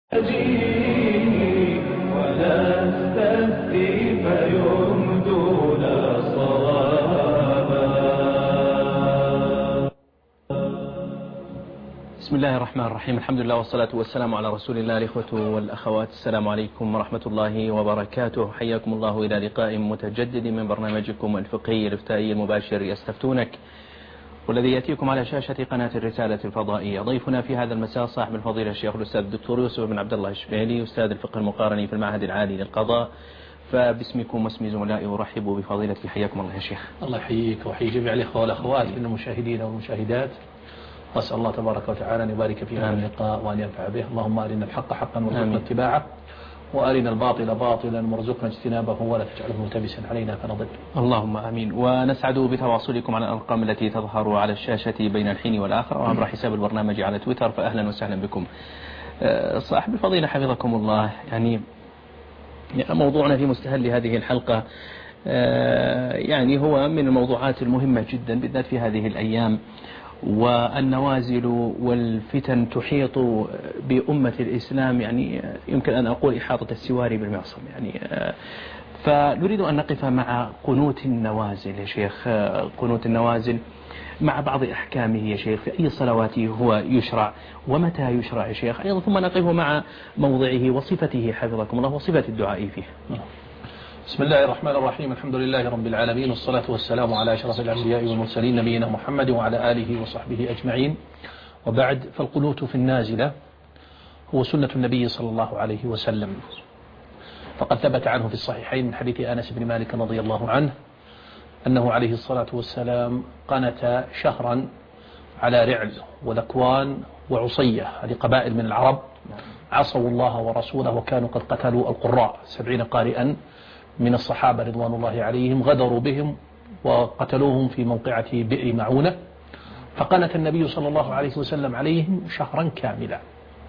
ولا استفتي فيمدون صوابا. بسم الله الرحمن الرحيم. الحمد لله والصلاة والسلام على رسول الله. الإخوة والأخوات، السلام عليكم ورحمة الله وبركاته. حياكم الله إلى لقاء متجدد من برنامجكم الفقهي الإفتائي المباشر يستفتونك، والذي يأتيكم على شاشة قناة الرسالة الفضائية. ضيفنا في هذا المساء صاحب الفضيلة الشيخ الأستاذ الدكتور يوسف بن عبد الله الشبيلي، أستاذ الفقه المقارني في المعهد العالي للقضاء. فباسمكم واسم زملائي أرحب بفضيلتي. حياكم الله يا شيخ. الله يحييك ويحيي جميع الإخوة والأخوات من المشاهدين والمشاهدات، وأسأل الله تبارك وتعالى أن يبارك في هذا اللقاء وأن ينفع به. اللهم أرنا الحق حقا وارزقنا اتباعه، وأرنا الباطل باطلا وارزقنا اجتنابه، ولا تجعله ملتبسا علينا فنضل. اللهم آمين. ونسعد بتواصلكم على الأرقام التي تظهر على الشاشة بين الحين والآخر، وعبر حساب البرنامج على تويتر، فأهلا وسهلا بكم. صاحب الفضيلة حفظكم الله، يعني موضوعنا في مستهل هذه الحلقة يعني هو من الموضوعات المهمة جدا، بالذات في هذه الأيام، والنوازل والفتن تحيط بأمة الإسلام، يعني يمكن أن أقول إحاطة السواري بالمعصم. يعني فنريد أن نقف مع قنوت النوازل يا شيخ. قنوت النوازل مع بعض أحكامه يا شيخ، في أي صلوات هو يشرع ومتى يشرع يا شيخ أيضا، ثم نقف مع موضعه وصفته حفظكم الله وصفة الدعاء فيه. بسم الله الرحمن الرحيم. الحمد لله رب العالمين، والصلاة والسلام على أشرف الأنبياء والمرسلين نبينا محمد وعلى آله وصحبه أجمعين، وبعد. فالقنوت في النازلة هو سنة النبي صلى الله عليه وسلم، فقد ثبت عنه في الصحيحين من حديث أنس بن مالك رضي الله عنه أنه عليه الصلاة والسلام قنت شهرا على رعل وذكوان وعصية، هذه قبائل من العرب عصوا الله ورسوله، وكانوا قد قتلوا القراء 70 قارئا من الصحابة رضوان الله عليهم، غدروا بهم وقتلوهم في موقعة بئر معونة، فقنت النبي صلى الله عليه وسلم عليهم شهرا كاملا.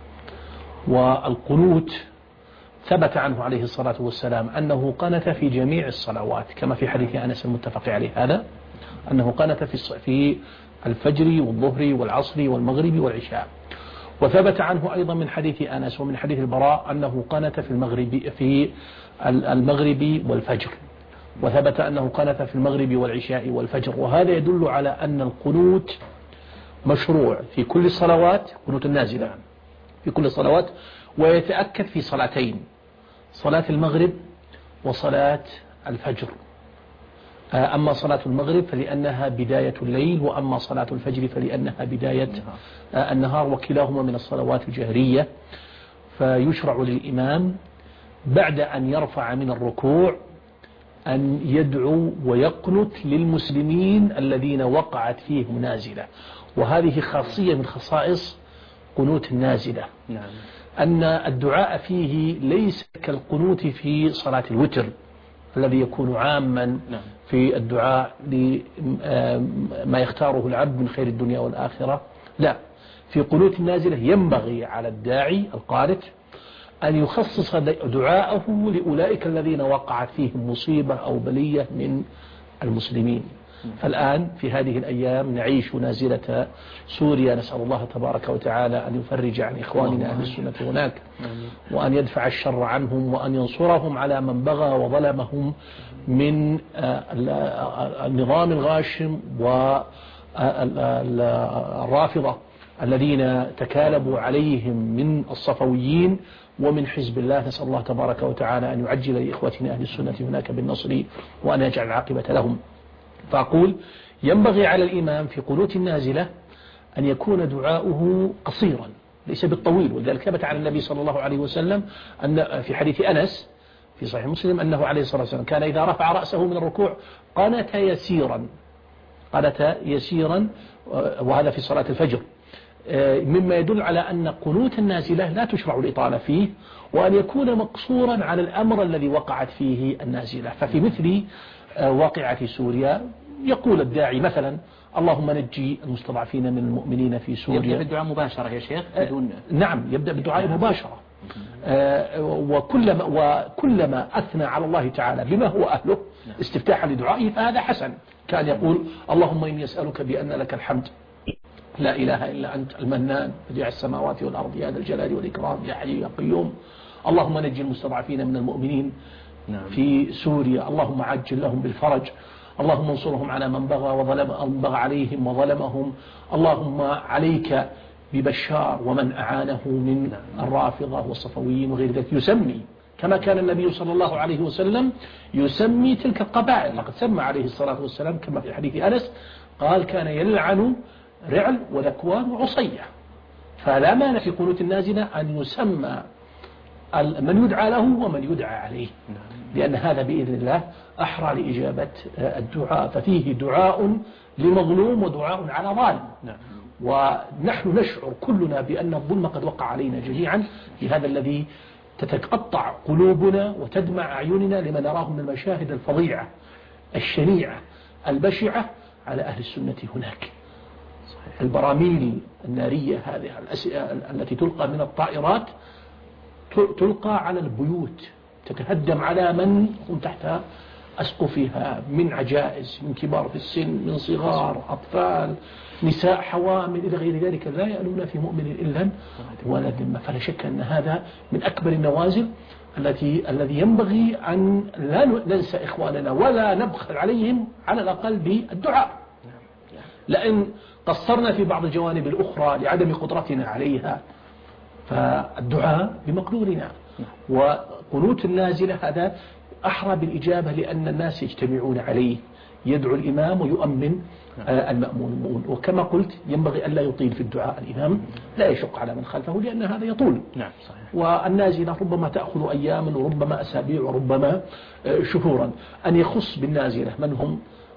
والقنوت ثبت عنه عليه الصلاة والسلام أنه قنت في جميع الصلوات، كما في حديث أنس المتفق عليه هذا، أنه قنت في الفجر والظهر والعصر والمغرب والعشاء. وثبت عنه أيضا من حديث أنس ومن حديث البراء أنه قنت في المغرب والفجر، وثبت أنه قنت في المغرب والعشاء والفجر. وهذا يدل على أن القنوت مشروع في كل الصلوات، قنوت النازلة في كل الصلوات، ويتأكد في صلاتين: صلاة المغرب وصلاة الفجر. أما صلاة المغرب فلأنها بداية الليل، وأما صلاة الفجر فلأنها بداية النهار، وكلاهما من الصلوات الجهرية. فيشرع للإمام بعد أن يرفع من الركوع أن يدعو ويقنت للمسلمين الذين وقعت فيهم نازلة، وهذه خاصية من خصائص قنوت النازلة، أن الدعاء فيه ليس كالقنوت في صلاة الوتر الذي يكون عاما في الدعاء لما يختاره العبد من خير الدنيا والآخرة. لا، في قنوت النازلة ينبغي على الداعي القانت أن يخصص دعاءه لأولئك الذين وقعت فيهم مصيبة أو بلية من المسلمين. فالآن في هذه الأيام نعيش نازلة سوريا، نسأل الله تبارك وتعالى أن يفرج عن إخواننا أهل السنة هناك، وأن يدفع الشر عنهم، وأن ينصرهم على من بغى وظلمهم من النظام الغاشم والرافضة الذين تكالبوا عليهم من الصفويين ومن حزب الله. نسأل الله تبارك وتعالى أن يعجل لإخوتنا أهل السنة هناك بالنصر، وأن يجعل العاقبة لهم. فأقول ينبغي على الإمام في قنوت النازلة أن يكون دعاؤه قصيرا ليس بالطويل، ولذلك ثبت عن النبي صلى الله عليه وسلم أن في حديث أنس في صحيح مسلم أنه عليه الصلاة والسلام كان إذا رفع رأسه من الركوع قنت يسيرا، وهذا في صلاة الفجر، مما يدل على أن قنوت النازلة لا تشرع الإطالة فيه، وأن يكون مقصورا على الأمر الذي وقعت فيه النازلة. ففي مثل واقعة سوريا يقول الداعي مثلا: اللهم نجي المستضعفين من المؤمنين في سوريا. يبدأ بالدعاء مباشرة يا شيخ بدون نعم، يبدأ بالدعاء مباشرة. وكلما أثنى على الله تعالى بما هو أهله استفتاحا لدعائه فهذا حسن. كان يقول: اللهم إني أسألك بأن لك الحمد لا إله إلا أنت المنان بديع السماوات والأرض يا ذا الجلال والإكرام يا حي يا قيوم. اللهم نجي المستضعفين من المؤمنين في سوريا، اللهم عجل لهم بالفرج، اللهم انصرهم على من بغى عليهم وظلمهم. اللهم عليك ببشار ومن أعانه من الرافضة والصفويين وغير ذلك. يسمي كما كان النبي صلى الله عليه وسلم يسمي تلك القبائل، لقد سمى عليه الصلاة والسلام كما في حديث أنس قال كان يلعن رعل وذكوان وعصية. فلا مانع في قنوت النازلة أن يسمى من يدعى له ومن يدعى عليه، لأن هذا بإذن الله أحرى لإجابة الدعاء، ففيه دعاء لمظلوم ودعاء على ظالم. ونحن نشعر كلنا بأن الظلم قد وقع علينا جميعا في هذا الذي تتقطع قلوبنا وتدمع أعيننا لما نراه من المشاهد الفظيعة الشنيعة البشعة على أهل السنة هناك. البراميل النارية هذه التي تلقى من الطائرات تلقى على البيوت، تتهدم على من هم تحت أسقفها من عجائز، من كبار في السن، من صغار، أطفال، نساء، حوامل إلى غير ذلك، لا يألون في مؤمن إلا ولا ذمة. فلا شك أن هذا من أكبر النوازل الذي ينبغي أن لا ننسى إخواننا ولا نبخل عليهم على الأقل بالدعاء، لأن قصرنا في بعض الجوانب الأخرى لعدم قدرتنا عليها، فالدعاء بمقدورنا. وقنوت النازلة هذا أحرى بالإجابة لأن الناس يجتمعون عليه، يدعو الإمام ويؤمن المأمون. وكما قلت ينبغي أن لا يطيل في الدعاء الإمام، لا يشق على من خلفه لأن هذا يطول. نعم صحيح. والنازلة ربما تأخذ أياما وربما أسابيع وربما شهورا. أن يخص بالنازلة من هم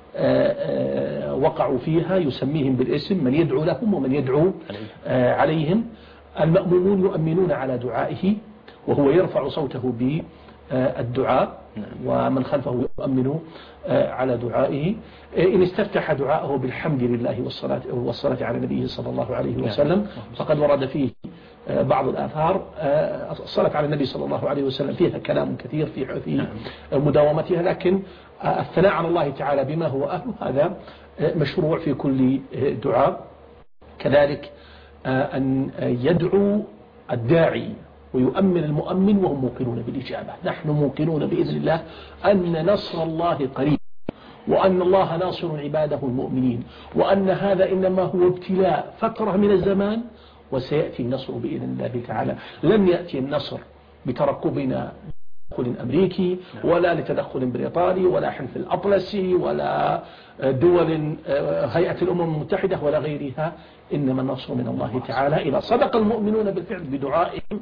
وقعوا فيها يسميهم بالاسم، من يدعو لهم ومن يدعو عليهم. المأمومون يؤمنون على دعائه وهو يرفع صوته بالدعاء، ومن خلفه يؤمن على دعائه. إن استفتح دعاءه بالحمد لله والصلاة على النبي صلى الله عليه وسلم فقد ورد فيه بعض الآثار. الصلاة على النبي صلى الله عليه وسلم فيها كلام كثير في مداومتها، لكن الثناء على الله تعالى بما هو أهله هذا مشروع في كل دعاء. كذلك أن يدعو الداعي ويؤمن المؤمن وهم موقنون بالإجابة. نحن موقنون بإذن الله أن نصر الله قريب، وأن الله ناصر عباده المؤمنين، وأن هذا إنما هو ابتلاء فترة من الزمان وسيأتي النصر بإذن الله تعالى. لم يأتي النصر بترقبنا تدخل أمريكي ولا لتدخل بريطاني ولا حلف الأطلسي ولا دول هيئة الأمم المتحدة ولا غيرها، إنما النصر من الله تعالى. إذا صدق المؤمنون بالفعل بدعائهم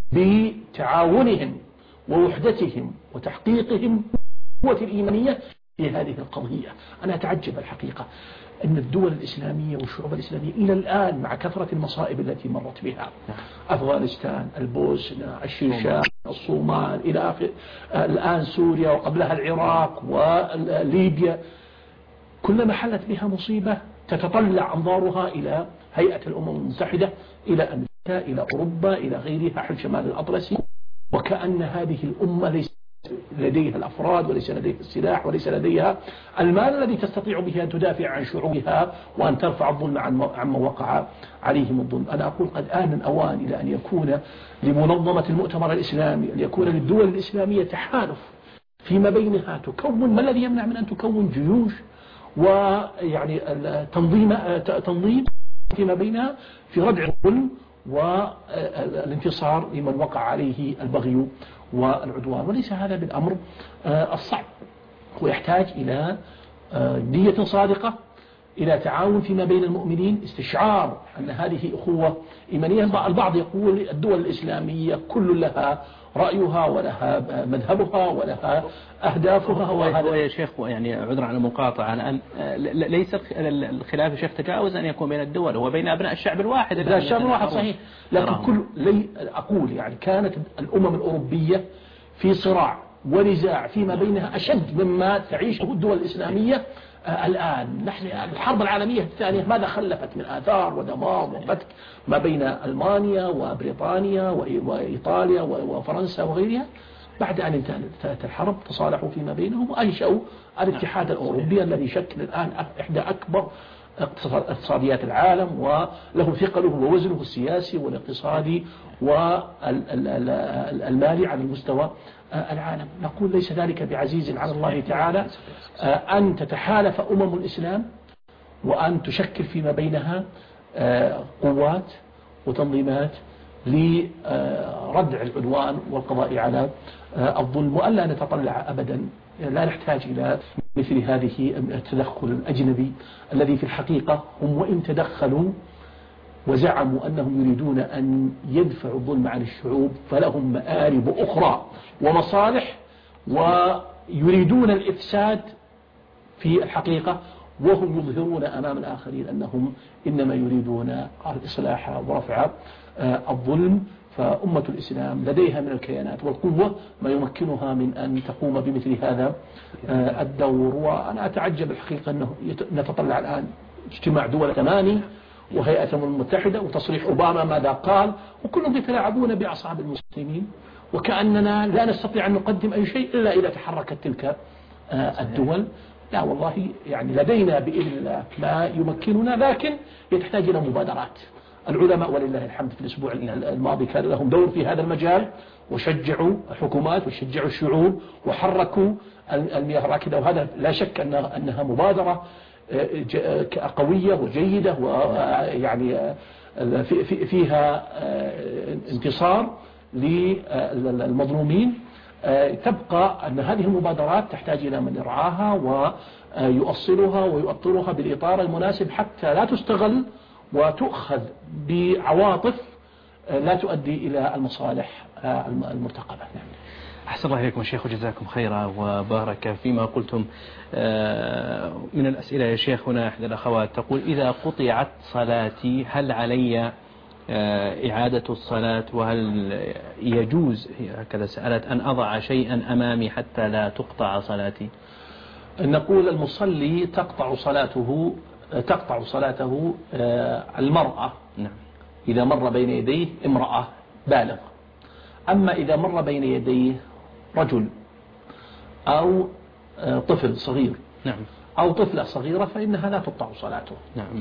بتعاونهم ووحدتهم وتحقيقهم قوة الإيمانية في هذه القضية. أنا أتعجب الحقيقة أن الدول الإسلامية والشعوب الإسلامية إلى الآن مع كثرة المصائب التي مرت بها، أفغانستان، البوسنة، الشيشان، الصومال إلى آخر، الآن سوريا وقبلها العراق وليبيا، كلما حلت بها مصيبة تتطلع أنظارها إلى هيئة الأمم المتحدة، إلى أمريكا، إلى أوروبا، إلى غيرها، حل شمال الأطلسي، وكأن هذه الأمة ليس لديها الأفراد وليس لديها السلاح وليس لديها المال الذي تستطيع به أن تدافع عن شعوبها وأن ترفع الظلم عما وقع عليهم الظلم. أنا أقول قد آن الأوان إلى أن يكون لمنظمة المؤتمر الإسلامي، أن يكون للدول الإسلامية تحالف فيما بينها تكون، ما الذي يمنع من أن تكون جيوش ويعني تنظيم فيما بينها في ردع الظلم والانتصار لمن وقع عليه البغي والعدوان. وليس هذا بالأمر الصعب، ويحتاج إلى نية صادقة، إلى تعاون فيما بين المؤمنين، استشعار أن هذه أخوة إيمانية. البعض يقول الدول الإسلامية كل لها رأيها ولها مذهبها ولها أهدافها. وهذا يا شيخ يعني عذرا على المقاطعة، أن ليس الخلاف يا شيخ تجاوز أن يكون بين الدول، هو بين أبناء الشعب الواحد. الشعب الواحد صحيح، لكن أقول يعني كانت الأمم الأوروبية في صراع ونزاع فيما بينها أشد مما تعيشه الدول الإسلامية الآن. نحن الحرب العالمية الثانية ماذا خلفت من آثار ودمار وفتك ما بين ألمانيا وبريطانيا وإيطاليا وفرنسا وغيرها. بعد أن انتهت الحرب تصالحوا فيما بينهم وأنشأوا الاتحاد الأوروبي الذي يشكل الآن إحدى أكبر اقتصاديات العالم، وله ثقله ووزنه السياسي والاقتصادي والمالي على المستوى العالم. نقول ليس ذلك بعزيز على الله تعالى أن تتحالف الإسلام وأن تشكل فيما بينها قوات وتنظيمات لردع العدوان والقضاء على الظلم، وألا نتطلع أبدا، لا نحتاج إلى مثل هذه التدخل الأجنبي الذي في الحقيقة هم وإن تدخلوا وزعموا أنهم يريدون أن يدفعوا الظلم عن الشعوب فلهم مآرب أخرى ومصالح، ويريدون الإفساد في الحقيقة، وهم يظهرون أمام الآخرين أنهم إنما يريدون الإصلاح ورفع الظلم. فأمة الإسلام لديها من الكيانات والقوة ما يمكنها من أن تقوم بمثل هذا الدور. وأنا أتعجب الحقيقة أنه نتطلع الآن اجتماع دول 8 وهيئة الأمم المتحدة وتصريح أوباما ماذا قال، وكلهم يتلاعبون بأعصاب المسلمين وكأننا لا نستطيع أن نقدم أي شيء إلا إذا تحركت تلك الدول. لا والله، يعني لدينا بإذن الله ما يمكننا، لكن يحتاج إلى مبادرات. العلماء ولله الحمد في الأسبوع الماضي كان لهم دور في هذا المجال، وشجعوا الحكومات وشجعوا الشعوب وحركوا المياه الراكدة، وهذا لا شك أنها مبادرة قوية وجيدة، ويعني فيها انتصار للمظلومين. تبقى أن هذه المبادرات تحتاج إلى من يرعاها ويؤصلها ويؤطرها بالإطار المناسب حتى لا تستغل وتؤخذ بعواطف لا تؤدي إلى المصالح المرتقبة. أحسن الله إليكم شيخ وجزاكم خيرا وبارك فيما قلتم. من الأسئلة يا شيخ، هنا إحدى الأخوات تقول: إذا قطعت صلاتي هل علي إعادة الصلاة؟ وهل يجوز، هكذا سألت، أن أضع شيئا أمامي حتى لا تقطع صلاتي؟ نقول المصلي تقطع صلاته المرأة إذا مر بين يديه امرأة بالغ. أما إذا مر بين يديه رجل أو طفل صغير أو طفلة صغيرة فإنها لا تقطع صلاته.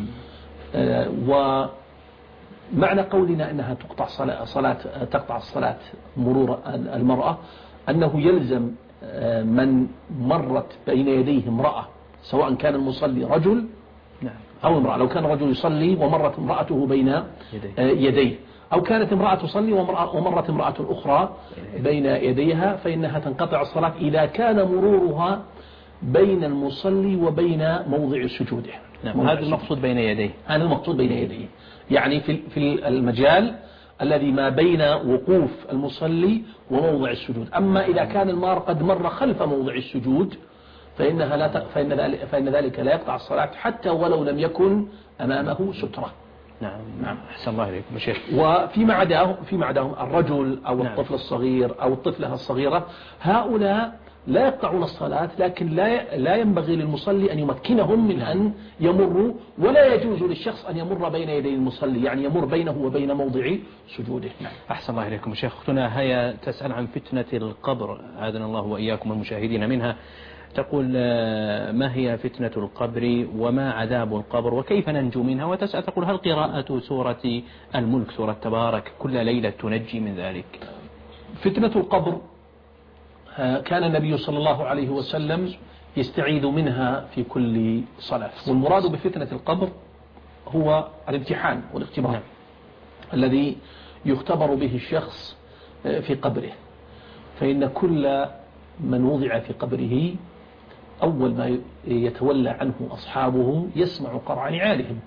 ومعنى قولنا أنها تقطع الصلاة مرور المرأة أنه يلزم من مرت بين يديه امرأة، سواء كان المصلي رجل أو امرأة. لو كان رجل يصلي ومرت امرأته بين يديه، أو كانت امرأة تصلي ومرت امرأة أخرى بين يديها، فإنها تنقطع الصلاة إذا كان مرورها بين المصلي وبين موضع سجوده. هذا المقصود بين يديه. هذا المقصود بين يديه، يعني في المجال الذي ما بين وقوف المصلي وموضع السجود. أما إذا كان المار قد مر خلف موضع السجود فإن ذلك لا يقطع الصلاة حتى ولو لم يكن أمامه سترة. نعم. أحسن الله إليكم شيخ. وفيما عداهم الرجل أو الطفل الصغير أو الطفلة الصغيرة، هؤلاء لا يقطعون الصلاة، لكن لا ينبغي للمصلي أن يمكنهم من أن يمروا، ولا يجوز للشخص أن يمر بين يدي المصلي، يعني يمر بينه وبين موضع سجوده. أحسن الله إليكم شيخ. أختنا هيا تسأل عن فتنة القبر، أعاذنا الله وإياكم المشاهدين منها. تقول: ما هي فتنة القبر وما عذاب القبر وكيف ننجو منها؟ وتسأل تقول: هل قراءة سورة الملك سورة تبارك كل ليلة تنجي من ذلك؟ فتنة القبر كان النبي صلى الله عليه وسلم يستعيذ منها في كل صلاة. والمراد بفتنة القبر هو الامتحان والاختبار الذي يختبر به الشخص في قبره. فإن كل من وضع في قبره أول ما يتولى عنه أصحابه يسمع قرع نعالهم،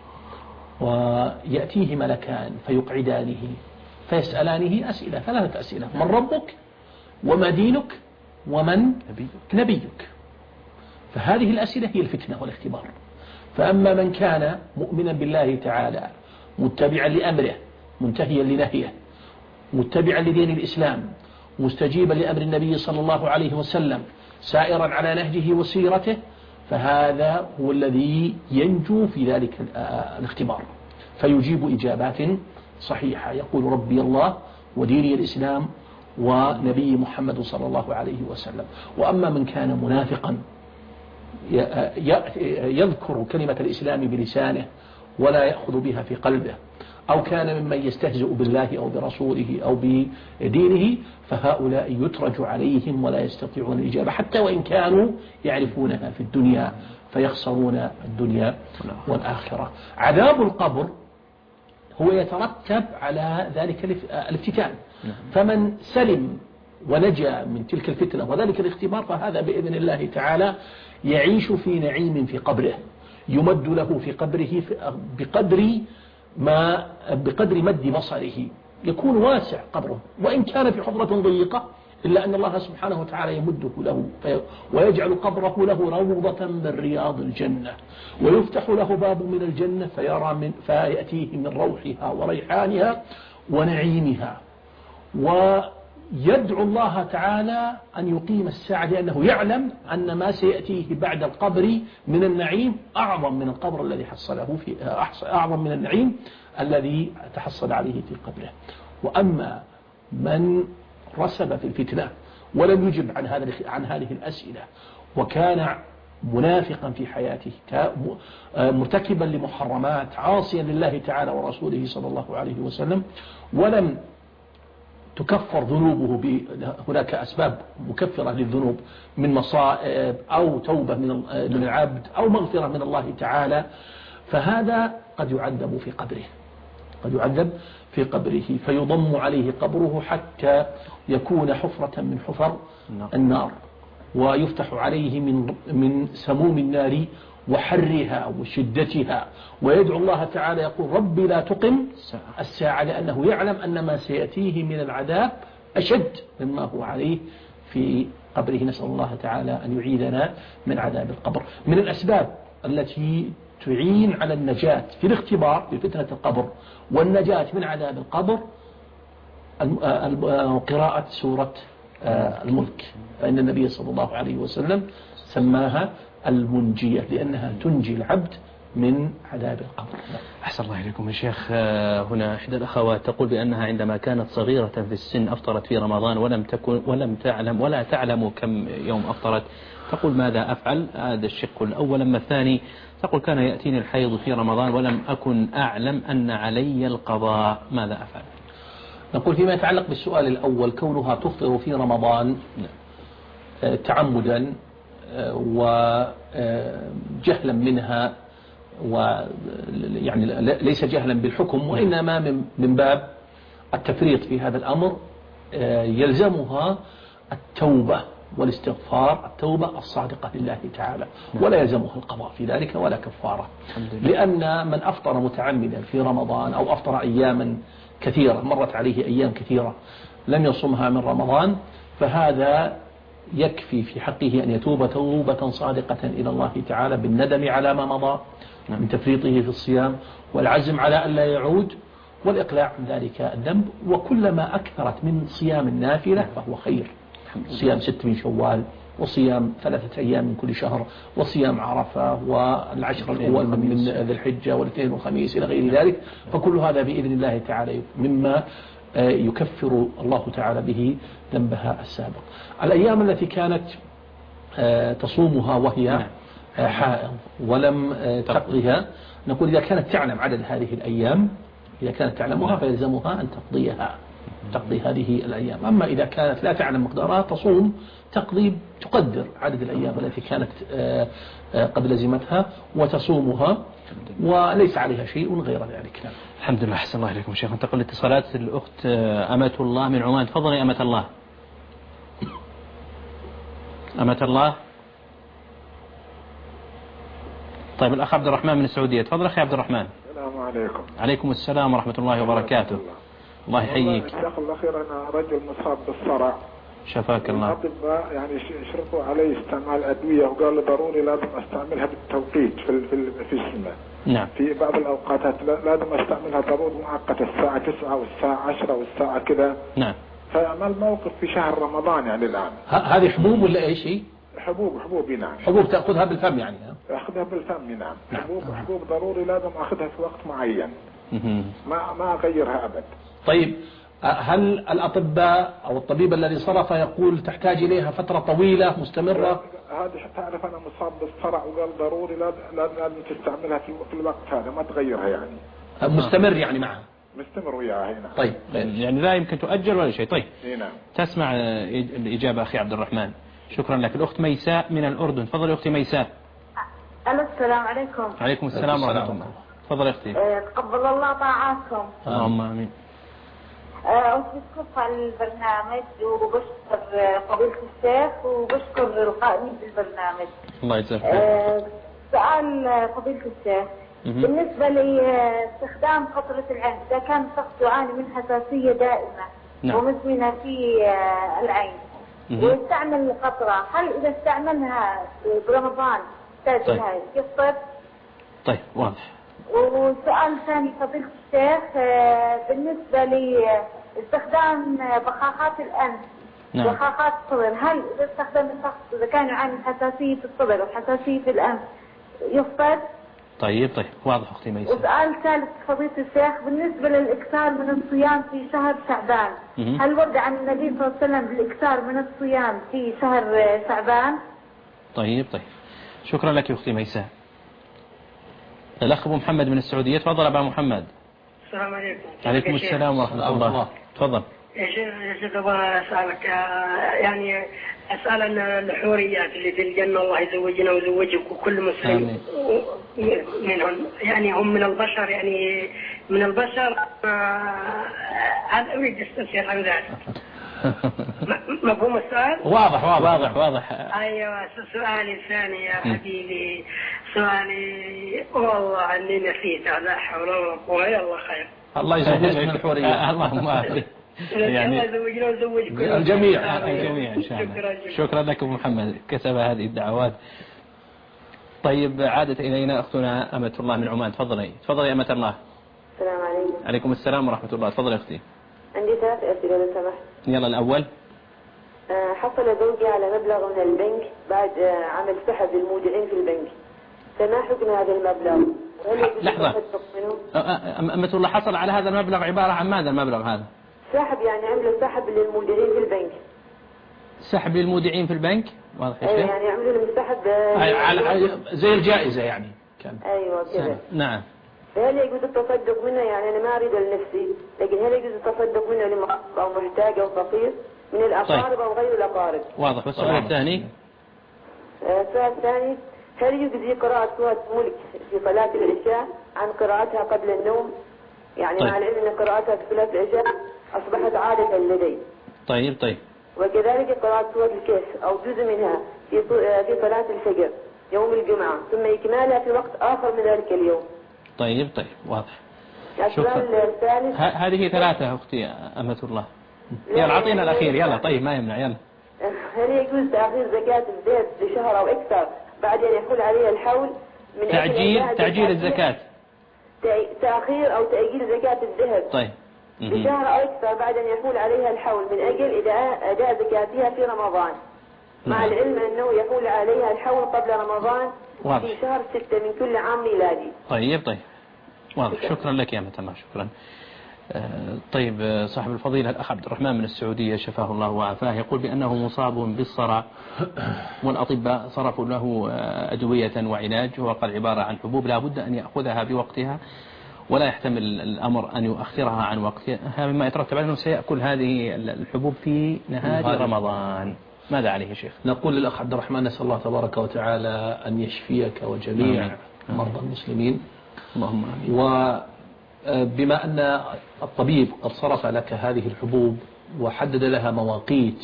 ويأتيه ملكان فيقعدانه فيسألانه أسئلة، 3 أسئلة: من ربك؟ وما دينك؟ ومن نبيك؟ فهذه الأسئلة هي الفتنة والاختبار. فأما من كان مؤمنا بالله تعالى متبعا لأمره منتهيا لنهيه متبعا لدين الإسلام مستجيبا لأمر النبي صلى الله عليه وسلم سائرا على نهجه وسيرته، فهذا هو الذي ينجو في ذلك الاختبار فيجيب إجابات صحيحة، يقول: ربي الله وديني الإسلام ونبي محمد صلى الله عليه وسلم. وأما من كان منافقا يذكر كلمة الإسلام بلسانه ولا يأخذ بها في قلبه، أو كان ممن يستهزئ بالله أو برسوله أو بدينه، فهؤلاء يترج عليهم ولا يستطيعون الإجابة حتى وإن كانوا يعرفونها في الدنيا، فيخسرون الدنيا والآخرة. عذاب القبر هو يترتب على ذلك الافتتان، فمن سلم ونجا من تلك الفتنة وذلك الاختبار فهذا بإذن الله تعالى يعيش في نعيم في قبره، يمد له في قبره بقدر مد بصره، يكون واسع قبره وإن كان في حفرة ضيقة، إلا أن الله سبحانه وتعالى يمده له ويجعل قبره له روضة من رياض الجنة، ويفتح له باب من الجنة فيأتيه من روحها وريحانها ونعيمها، ويدعو الله تعالى أن يقيم الساعة لأنه يعلم أن ما سيأتيه بعد القبر من النعيم أعظم من القبر الذي حصله أعظم من النعيم الذي تحصل عليه في قبره. وأما من رسب في الفتنة ولم يجب عن هذه الأسئلة وكان منافقا في حياته مرتكبا لمحرمات عاصيا لله تعالى ورسوله صلى الله عليه وسلم، ولم تكفر ذنوبه هناك أسباب مكفرة للذنوب من مصائب أو توبة من العبد أو مغفرة من الله تعالى، فهذا قد يعذب في قبره فيضم عليه قبره حتى يكون حفرة من حفر النار، ويفتح عليه من سموم النار وحرها وشدتها، ويدعو الله تعالى يقول ربي لا تقم الساعة، لأنه يعلم أن ما سيأتيه من العذاب أشد مما هو عليه في قبره. نسأل الله تعالى أن يعيدنا من عذاب القبر. من الأسباب التي تعين على النجاة في الاختبار بفتنة القبر والنجاة من عذاب القبر قراءة سورة الملك، فإن النبي صلى الله عليه وسلم سماها المنجية لأنها تنجي العبد من عذاب القبر. أحسن الله إليكم يا شيخ. هنا إحدى الأخوات تقول بأنها عندما كانت صغيرة في السن أفطرت في رمضان ولا تعلم كم يوم أفطرت، تقول ماذا أفعل؟ هذا الشق الأول. أما الثاني تقول كان يأتيني الحيض في رمضان ولم أكن أعلم أن علي القضاء، ماذا أفعل؟ نقول فيما يتعلق بالسؤال الأول، كونها تفطر في رمضان تعمدا وجهلا منها، ويعني ليس جهلا بالحكم وإنما من باب التفريط في هذا الأمر، يلزمها التوبة والاستغفار، التوبة الصادقة لله تعالى، ولا يلزمها القضاء في ذلك ولا كفارة، لأن من أفطر متعمدا في رمضان أو أفطر أياما كثيرة مرت عليه أيام كثيرة لم يصمها من رمضان، فهذا يكفي في حقه أن يتوب توبة صادقة إلى الله تعالى بالندم على ما مضى من تفريطه في الصيام والعزم على أن لا يعود والإقلاع عن ذلك الذنب. وكلما أكثرت من صيام النافلة فهو خير، صيام 6 من شوال وصيام 3 أيام من كل شهر وصيام عرفة والعشر الأول من ذي الحجة والاثنين والخميس إلى غير ذلك، فكل هذا بإذن الله تعالى مما يكفر الله تعالى به ذنبها السابق. الأيام التي كانت تصومها وهي حائض ولم تقضيها، نقول إذا كانت تعلم عدد هذه الأيام، إذا كانت تعلمها فيلزمها أن تقضي هذه الأيام. أما إذا كانت لا تعلم مقدارها تصوم تقدر عدد الأيام التي كانت قد لزمتها وتصومها وليس عليها شيء غير ذلك. الحمد لله. أحسن الله إليكم شيخ. انتقل لاتصالات الأخت أمة الله من عمان. تفضلي أمة الله. أمة الله. طيب الأخ عبد الرحمن من السعودية. تفضل أخي عبد الرحمن. السلام عليكم. عليكم السلام ورحمة الله وبركاته. الله يحييك. الشيخ الأخير أنا رجل مصاب بالصرع. شفاك الله. الأطباء يعني شرطوا علي استعمال أدوية وقالوا ضروري لازم أستعملها بالتوقيت في السنة. نعم. في بعض الأوقات لازم أستعملها ضروري مؤقتة الساعة 9 والساعة 10 والساعة كذا. نعم. فما الموقف في شهر رمضان يعني الآن؟ هذه حبوب ولا أي شيء؟ حبوب نعم. حبوب تأخذها بالفم يعني؟ أخذها بالفم نعم. حبوب ضروري لازم أخذها في وقت معين. ما أغيرها أبد. طيب هل الأطباء أو الطبيب الذي صرف يقول تحتاج إليها فترة طويلة مستمرة؟ هذه تعرف أنا مصاب بالصرع وقال ضروري لازم تستعملها في الوقت هذا، ما تغيرها يعني. مستمر يعني معها؟ مستمر وياها هنا. طيب يعني لا يمكن تؤجل ولا شيء. طيب نعم. تسمع الإجابة أخي عبد الرحمن. شكرا لك. الأخت ميساء من الأردن. تفضل أختي ميساء. السلام عليكم. عليكم السلام ورحمة الله. تفضل أختي. تقبل الله طاعاتكم. اللهم آمين. بشكر على البرنامج وبشكر فضيلة الشيخ وبشكر القائمين بالبرنامج. الله يجزاك خير. سؤال فضيلة الشيخ، بالنسبة لاستخدام قطرة العين، إذا كان الشخص يعاني من حساسية دائمة ومزمنة في العين ويستعمل القطرة، هل إذا استعملها برمضان تاجلها يفطر؟ طيب واضح. وسؤال ثاني فضيلة الشيخ، بالنسبة لاستخدام بخاخات الأنف، بخاخات الصدر، هل إذا استخدم الشخص إذا كان يعاني من حساسية الصدر وحساسية الأنف يفطر؟ طيب واضح أختي ميساء. وسؤال ثالث فضيلة الشيخ، بالنسبة للإكثار من الصيام في شهر شعبان، هل ورد عن النبي صلى الله عليه وسلم بالإكثار من الصيام في شهر شعبان؟ طيب شكرا لك يا أختي ميساء. الأخ أبو محمد من السعودية. تفضل أبا محمد. السلام عليكم. عليكم السلام ورحمة الله. تفضل. يا شيخ أبغى أسألك يعني أسأل عن الحوريات اللي في الجنة، الله يزوجنا ويزوجك وكل مسلم منهم، يعني هم من البشر، يعني من البشر. أنا أريد أستفسر عن ذلك. مفهوم السؤال؟ واضح. أيوة. سؤالي الثاني يا حبيبي، سؤالي والله أني نسيت، لا حول ولا قوة إلا الله. خير. الله يزوجك من الحوريات. اللهم آمين. يعني الجميع إن شاء الله. شكرا لك أبو محمد، كسب هذه الدعوات. طيب عادت إلينا أختنا أمة الله من عمان. تفضلي أمة الله. السلام عليكم. عليكم السلام ورحمة الله. تفضلي أختي. عندي 3 أسئلة لو سمحت. يلا الأول. حصل زوجي على مبلغ من البنك بعد عمل سحب للمودعين في البنك، فما حكم هذا المبلغ؟ لحظة. أمة الله، حصل على هذا المبلغ عبارة عن ماذا المبلغ هذا؟ سحب، يعني عملوا سحب للمودعين في البنك. سحب للمودعين في البنك؟ واضح يا شيخ. يعني عملوا لهم سحب زي الجائزة يعني كان. أيوة كذا. نعم. فهل يجوز التصدق منه؟ يعني أنا ما أريد لنفسي، لكن هل يجوز التصدق منه لمرض أو محتاج أو فقير من الأقارب أو غير الأقارب؟ واضح. والسؤال الثاني؟ السؤال الثاني، هل يجزي قراءة سورة ملك في صلاة العشاء عن قراءتها قبل النوم؟ يعني مع العلم أن قراءتها في صلاة العشاء أصبحت عادة لدي. طيب. وكذلك قراءة سورة الكهف أو جزء منها في صلاة الفجر يوم الجمعة، ثم إكمالها في وقت آخر من ذلك اليوم. طيب واضح. السؤال الثالث. هذه 3 أختي أمة الله. يلا أعطينا الأخير. يلا طيب ما يمنع. يلا. هل يجوز تأخير زكاة الزيت لشهر أو أكثر بعد أن يحول عليها الحول من تعجيل الزكاة؟ تأخير أو تأجيل زكاة الذهب. طيب. بشهر أو أكثر بعد أن يحول عليها الحول من أجل أداء زكاتها في رمضان، مع العلم أنه يحول عليها الحول قبل رمضان في شهر 6 من كل عام ميلادي. طيب واضح. شكرا لك يا أمة الله. شكرا. طيب صاحب الفضيلة الأخ عبد الرحمن من السعودية شفاه الله وعافاه يقول بأنه مصاب بالصرع، والأطباء صرفوا له أدوية وعلاج، وقال عبارة عن حبوب لا بد أن يأخذها بوقتها ولا يحتمل الأمر أن يؤخرها عن وقتها، مما يترتب على أنه سيأكل هذه الحبوب في نهاية رمضان. ماذا عليه يا شيخ؟ نقول للأخ عبد الرحمن نسأل الله تبارك وتعالى أن يشفيك وجميع مرضى المسلمين. اللهم آمين. وبما أن الطبيب قد صرف لك هذه الحبوب وحدد لها مواقيت،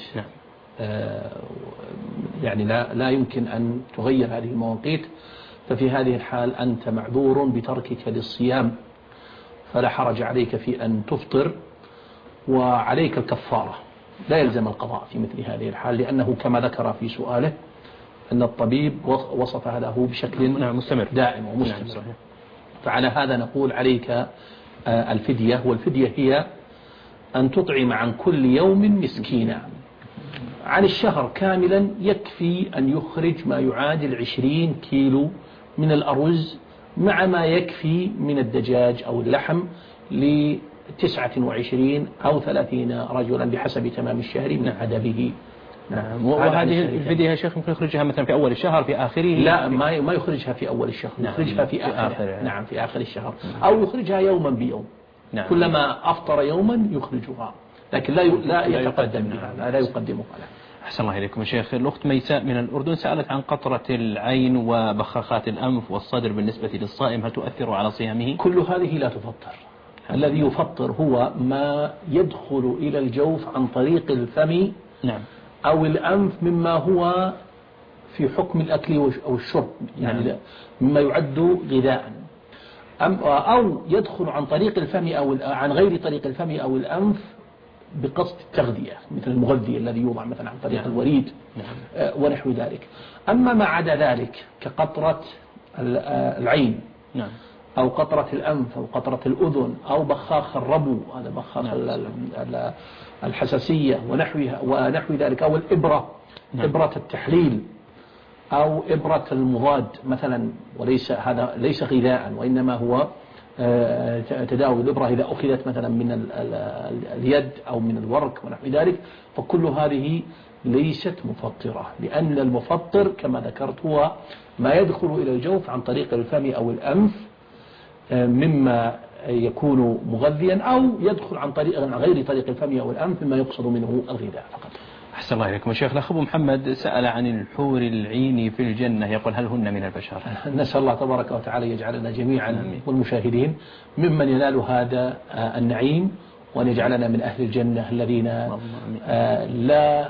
يعني لا يمكن أن تغير هذه المواقيت، ففي هذه الحال أنت معذور بتركك للصيام، فلا حرج عليك في أن تفطر، وعليك الكفارة، لا يلزم القضاء في مثل هذه الحال، لأنه كما ذكر في سؤاله أن الطبيب وصف له بشكل مستمر دائم ومستمر. فعلى هذا نقول عليك الفدية، والفدية هي أن تطعم عن كل يوم مسكينا عن الشهر كاملا، يكفي أن يخرج ما يعادل 20 كيلو من الأرز مع ما يكفي من الدجاج أو اللحم 29 أو 30 رجلا بحسب تمام الشهر من عدده. نعم. وهذه الفدية يا شيخ يمكن يخرجها مثلا في أول الشهر في آخره؟ لا، ما يخرجها في أول الشهر، يخرجها في آخره. نعم، في آخر الشهر، أو يخرجها يوما بيوم. نعم. كلما أفطر يوما يخرجها، لكن لا يتقدم بها، لا يقدمها. أحسن الله إليكم يا شيخ. الأخت ميساء من الأردن سألت عن قطرة العين وبخاخات الأنف والصدر بالنسبة للصائم، هل تؤثر على صيامه؟ كل هذه لا تفطر. الذي يفطر هو ما يدخل إلى الجوف عن طريق الفم نعم أو الأنف مما هو في حكم الأكل أو الشرب، يعني نعم. مما يعد غذاء، أو يدخل عن طريق الفم أو عن غير طريق الفم أو الأنف بقصد التغذية، مثل المغذي الذي يوضع مثلا عن طريق الوريد ونحو ذلك. أما ما عدا ذلك كقطرة العين أو قطرة الأنف أو قطرة الأذن أو بخاخ الربو، هذا بخاخ الحساسية ونحو ذلك، أو الإبرة، إبرة التحليل أو إبرة المضاد مثلا، وليس هذا ليس غذاء وإنما هو تداوي. الإبرة إذا أخذت مثلا من اليد أو من الورك ونحو ذلك، فكل هذه ليست مفطرة، لأن المفطر كما ذكرت هو ما يدخل إلى الجوف عن طريق الفم أو الأنف مما يكون مغذيا، أو يدخل عن غير طريق الفم أو الأنف مما يقصد منه الغذاء فقط. أحسن الله إليكم الشيخ. الأخ أبو محمد سأل عن الحور العين في الجنة، يقول هل هن من البشر؟ نسأل الله تبارك وتعالى يجعلنا جميعا والمشاهدين ممن ينال هذا النعيم، وأن يجعلنا من أهل الجنة الذين لا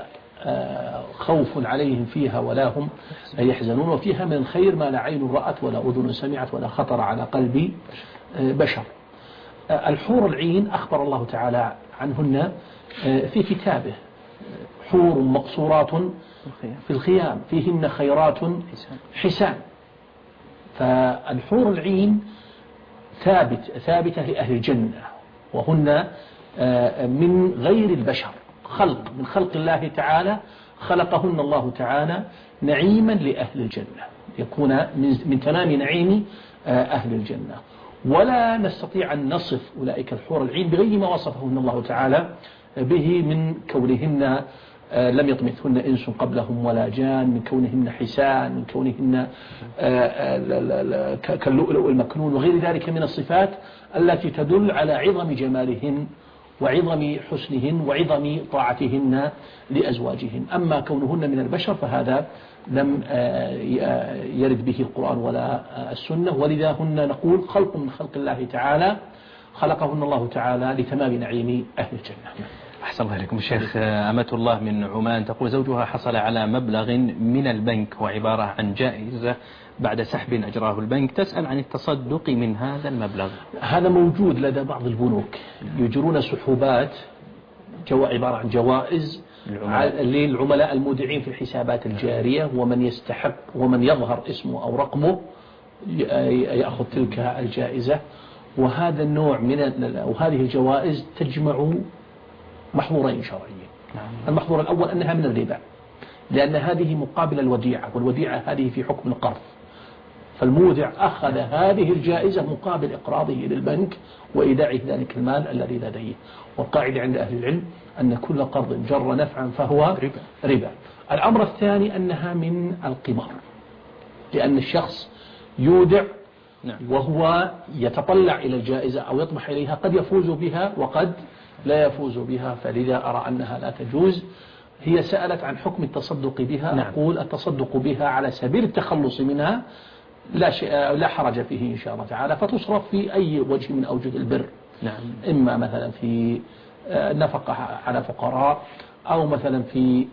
خوف عليهم فيها ولا هم يحزنون، وفيها من الخير ما لا عين رأت ولا أذن سمعت ولا خطر على قلب بشر. الحور العين أخبر الله تعالى عنهن في كتابه، حور مقصورات في الخيام فيهن خيرات حسان. فالحور العين ثابتة لأهل الجنة، وهن من غير البشر، خلق من خلق الله تعالى، خلقهن الله تعالى نعيما لأهل الجنة، يكون من تمام نعيم أهل الجنة. ولا نستطيع أن نصف أولئك الحور العين بغير ما وصفهن الله تعالى به من كونهن لم يطمثهن إنس قبلهم ولا جان، من كونهن حسان، من كونهن كاللؤلؤ المكنون، وغير ذلك من الصفات التي تدل على عظم جمالهن وعظم حسنهن وعظم طاعتهن لأزواجهن. أما كونهن من البشر فهذا لم يرد به القرآن ولا السنة، ولذا هن نقول خلق من خلق الله تعالى، خلقهن الله تعالى لتمام نعيم أهل الجنة. أحسن الله إليكم الشيخ. أمة الله من عمان تقول زوجها حصل على مبلغ من البنك وعبارة عن جائزة بعد سحب أجراه البنك، تسأل عن التصدق من هذا المبلغ. هذا موجود لدى بعض البنوك، يجرون سحوبات عبارة عن جوائز للعملاء المودعين في الحسابات الجارية، ومن يستحق ومن يظهر اسمه أو رقمه يأخذ تلك الجائزة. وهذا النوع وهذه الجوائز تجمع محظورين شرعيين. المحظور الأول أنها من الربا، لأن هذه مقابل الوديعة، والوديعة هذه في حكم القرض، فالمودع أخذ هذه الجائزة مقابل إقراضه للبنك وإيداعه ذلك المال الذي لديه. والقاعدة عند أهل العلم أن كل قرض جر نفعا فهو ربا. الأمر الثاني أنها من القمار، لأن الشخص يودع وهو يتطلع إلى الجائزة أو يطمح إليها، قد يفوز بها وقد لا يفوز بها، فلذا أرى أنها لا تجوز. هي سألت عن حكم التصدق بها. أقول التصدق بها على سبيل التخلص منها لا حرج فيه إن شاء الله تعالى، فتصرف في أي وجه من أوجه البر. إما مثلا في نفقة على فقراء، أو مثلا في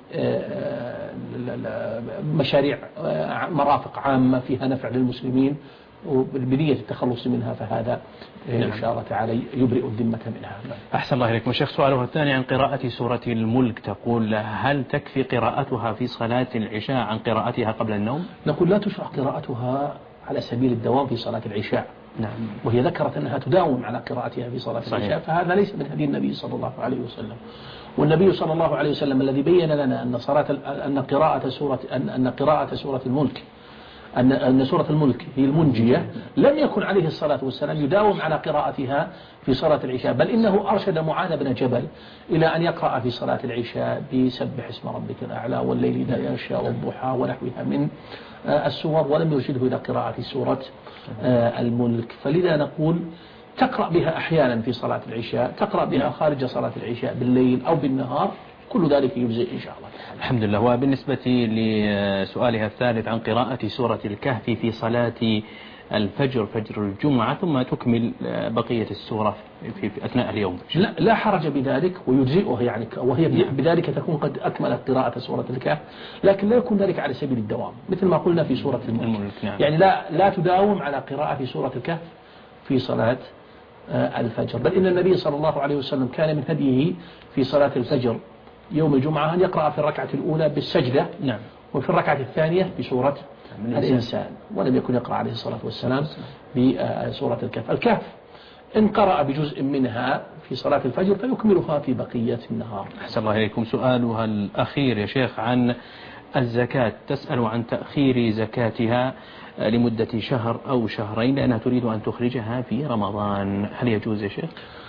مشاريع مرافق عامة فيها نفع للمسلمين بنية التخلص منها، فهذا إن شاء الله تعالى يبرئ الذمة منها. أحسن الله إليكم الشيخ. سؤاله الثاني عن قراءة سورة الملك، تقول هل تكفي قراءتها في صلاة العشاء عن قراءتها قبل النوم؟ نقول لا تشرع قراءتها على سبيل الدوام في صلاة العشاء. وهي ذكرت أنها تداوم على قراءتها في صلاة العشاء، فهذا ليس من هدي النبي صلى الله عليه وسلم. والنبي صلى الله عليه وسلم الذي بين لنا أن قراءة سورة الملك أن سورة الملك هي المنجية، لم يكن عليه الصلاة والسلام يداوم على قراءتها في صلاة العشاء، بل إنه أرشد معاذ بن جبل إلى أن يقرأ في صلاة العشاء بسبح اسم ربك الأعلى والليل إذا يغشى والضحى ونحوها من السور، ولم يرشده إلى قراءة سورة الملك. فلذا نقول تقرأ بها أحيانا في صلاة العشاء، تقرأ بها خارج صلاة العشاء بالليل أو بالنهار، كل ذلك يجزئ إن شاء الله. الحمد لله. وبالنسبة لسؤالها الثالث عن قراءة سورة الكهف في صلاة الفجر، فجر الجمعة، ثم تكمل بقية السورة في أثناء اليوم. لا حرج بذلك ويجزئها يعني، وهي بذلك تكون قد أكملت قراءة سورة الكهف، لكن لا يكون ذلك على سبيل الدوام مثل ما قلنا في سورة الملك. يعني لا تداوم على قراءة سورة الكهف في صلاة الفجر، بل إن النبي صلى الله عليه وسلم كان من هديه في صلاة الفجر يوم الجمعة أن يقرأ في الركعة الأولى بالسجدة، وفي الركعة الثانية بسورة الإنسان، ولم يكن يقرأ عليه الصلاة والسلام بسورة الكهف. الكهف إن قرأ بجزء منها في صلاة الفجر فيكملها في بقية النهار. أحسن الله إليكم. سؤالها الأخير يا شيخ عن الزكاة، تسأل عن تأخير زكاتها لمدة شهر أو شهرين لأنها تريد أن تخرجها في رمضان، هل يجوز يا شيخ؟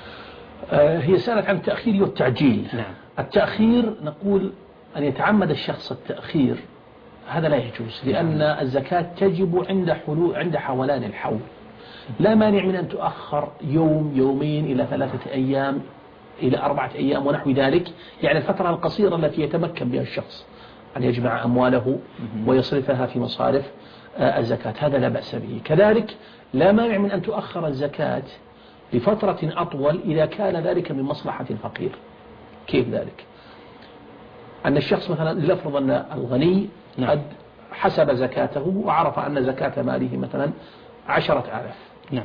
هي سألت عن التأخير والتعجيل. نعم. التأخير نقول أن يتعمد الشخص التأخير، هذا لا يجوز، لأن الزكاة تجب عند حولان الحول. لا مانع من أن تؤخر يوم يومين إلى 3 أيام إلى 4 أيام ونحو ذلك، يعني الفترة القصيرة التي يتمكن بها الشخص أن يجمع أمواله ويصرفها في مصارف الزكاة، هذا لا بأس به. كذلك لا مانع من أن تؤخر الزكاة لفترة أطول إذا كان ذلك من مصلحة الفقير. كيف ذلك؟ أن الشخص مثلا لنفرض أن الغني قد حسب زكاته وعرف أن زكاة ماله مثلا 10,000،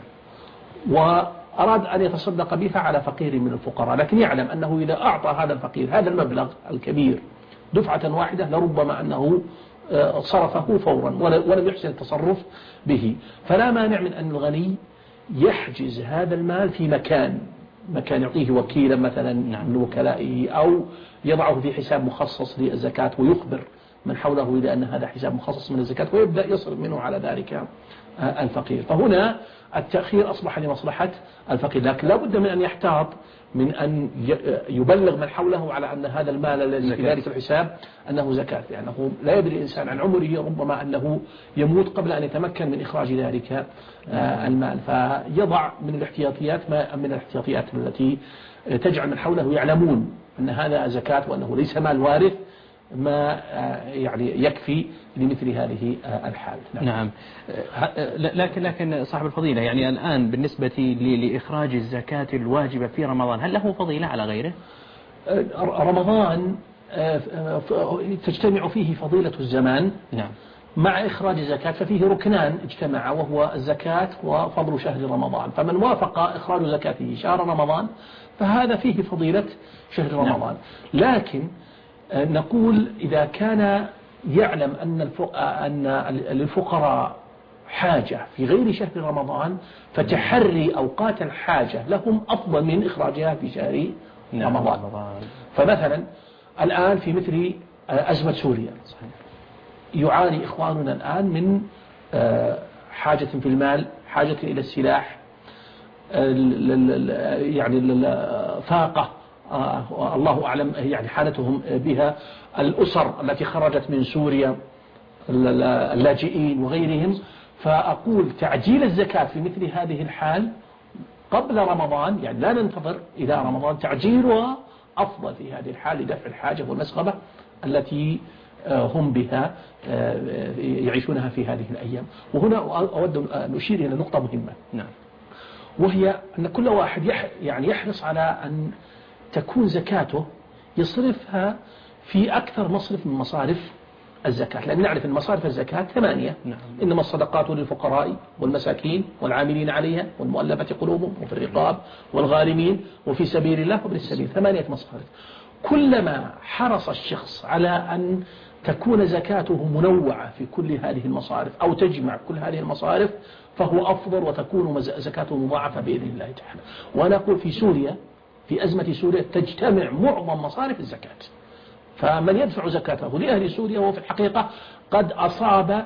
وأراد أن يتصدق بها على فقير من الفقراء، لكن يعلم أنه إذا أعطى هذا الفقير هذا المبلغ الكبير دفعة واحدة لربما أنه صرفه فورا ولم يحسن التصرف به، فلا مانع من أن الغني يحجز هذا المال في مكان يعطيه وكيلا مثلا من وكلائه، أو يضعه في حساب مخصص للزكاة ويخبر من حوله إلى أن هذا حساب مخصص من الزكاة، ويبدأ يصرف منه على ذلك الفقير. فهنا التأخير أصبح لمصلحة الفقير، لكن لا بد من أن يحتاط من أن يبلغ من حوله على أن هذا المال الذي في ذلك الحساب أنه زكاة، لأنه لا يدري الإنسان عن عمره، ربما أنه يموت قبل أن يتمكن من إخراج ذلك المال، فيضع من الاحتياطيات ما من الاحتياطيات التي تجعل من حوله يعلمون أن هذا زكاة وأنه ليس مال وارث، ما يعني يكفي لمثل هذه الحال. نعم. لكن صاحب الفضيلة يعني الآن بالنسبة لإخراج الزكاة الواجبة في رمضان هل له فضيلة على غيره؟ رمضان تجتمع فيه فضيلة الزمان مع إخراج الزكاة، ففيه ركنان اجتمعا وهو الزكاة وفضل شهر رمضان، فمن وافق إخراج زكاته شهر رمضان فهذا فيه فضيلة شهر رمضان. لكن نقول إذا كان يعلم أن للفقراء حاجة في غير شهر رمضان فتحري أوقات الحاجة لهم أفضل من إخراجها في شهر رمضان. فمثلا الآن في مثل أزمة سوريا يعاني إخواننا الآن من حاجة في المال، حاجة إلى السلاح، يعني فاقة الله أعلم يعني حالتهم بها، الأسر التي خرجت من سوريا، اللاجئين وغيرهم. فأقول تعجيل الزكاة في مثل هذه الحال قبل رمضان، يعني لا ننتظر إلى رمضان، تعجيلها أفضل في هذه الحال لدفع الحاجة والمسغبة التي هم بها يعيشونها في هذه الأيام. وهنا أود أن أشير إلى نقطة مهمة، وهي أن كل واحد يعني يحرص على أن تكون زكاته يصرفها في أكثر مصرف من مصارف الزكاة، لأن نعرف أن مصارف الزكاة 8. إنما الصدقات للفقراء والمساكين والعاملين عليها والمؤلفة قلوبهم وفي الرقاب والغارمين وفي سبيل الله وابن السبيل، 8 مصارف. كلما حرص الشخص على أن تكون زكاته منوعة في كل هذه المصارف أو تجمع كل هذه المصارف فهو أفضل، وتكون زكاته مضاعفة بإذن الله تعالى. وأنا أقول في سوريا، في أزمة سوريا تجتمع معظم مصارف الزكاة، فمن يدفع زكاته لأهل سوريا هو في الحقيقة قد أصاب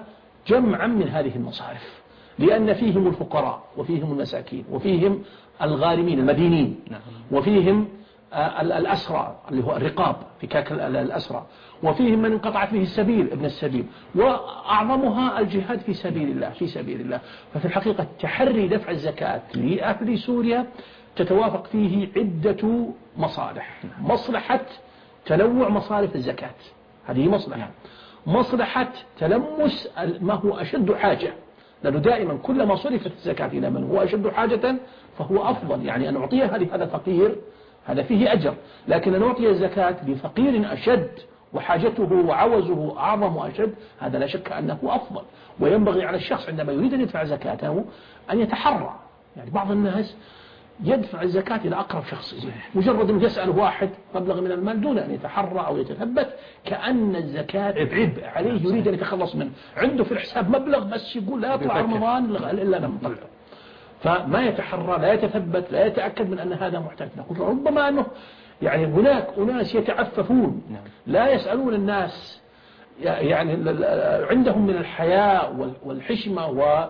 جمعا من هذه المصارف، لأن فيهم الفقراء وفيهم المساكين وفيهم الغارمين المدينين وفيهم الأسرى اللي هو الرقاب في كاك الأسرى، وفيهم من انقطعت به السبيل ابن السبيل، وأعظمها الجهاد في سبيل الله. ففي الحقيقة تحري دفع الزكاة لأهل سوريا تتوافق فيه عدة مصالح. مصلحة تنوع مصارف الزكاة، هذه مصلحة تلمس ما هو أشد حاجة، لأنه دائما كلما صرفت الزكاة إلى من هو أشد حاجة فهو أفضل. يعني أن أعطيها لهذا الفقير هذا فيه أجر، لكن أن أعطي الزكاة لفقير أشد وحاجته وعوزه أعظم وأشد هذا لا شك أنه أفضل. وينبغي على الشخص عندما يريد أن يدفع زكاته أن يتحرى. يعني بعض الناس يدفع الزكاة إلى أقرب شخص إليه، مجرد أن يسأل واحد مبلغ من المال دون أن يتحرى أو يتثبت، كأن الزكاة عبء عليه يريد أن يتخلص منه. عنده في الحساب مبلغ بس يقول لا يطلع رمضان إلا لما نطلع، فما يتحرى لا يتثبت لا يتأكد من أن هذا محتاج. نقول ربما أنه يعني هناك أناس يتعففون لا يسألون الناس، يعني عندهم من الحياء والحشمة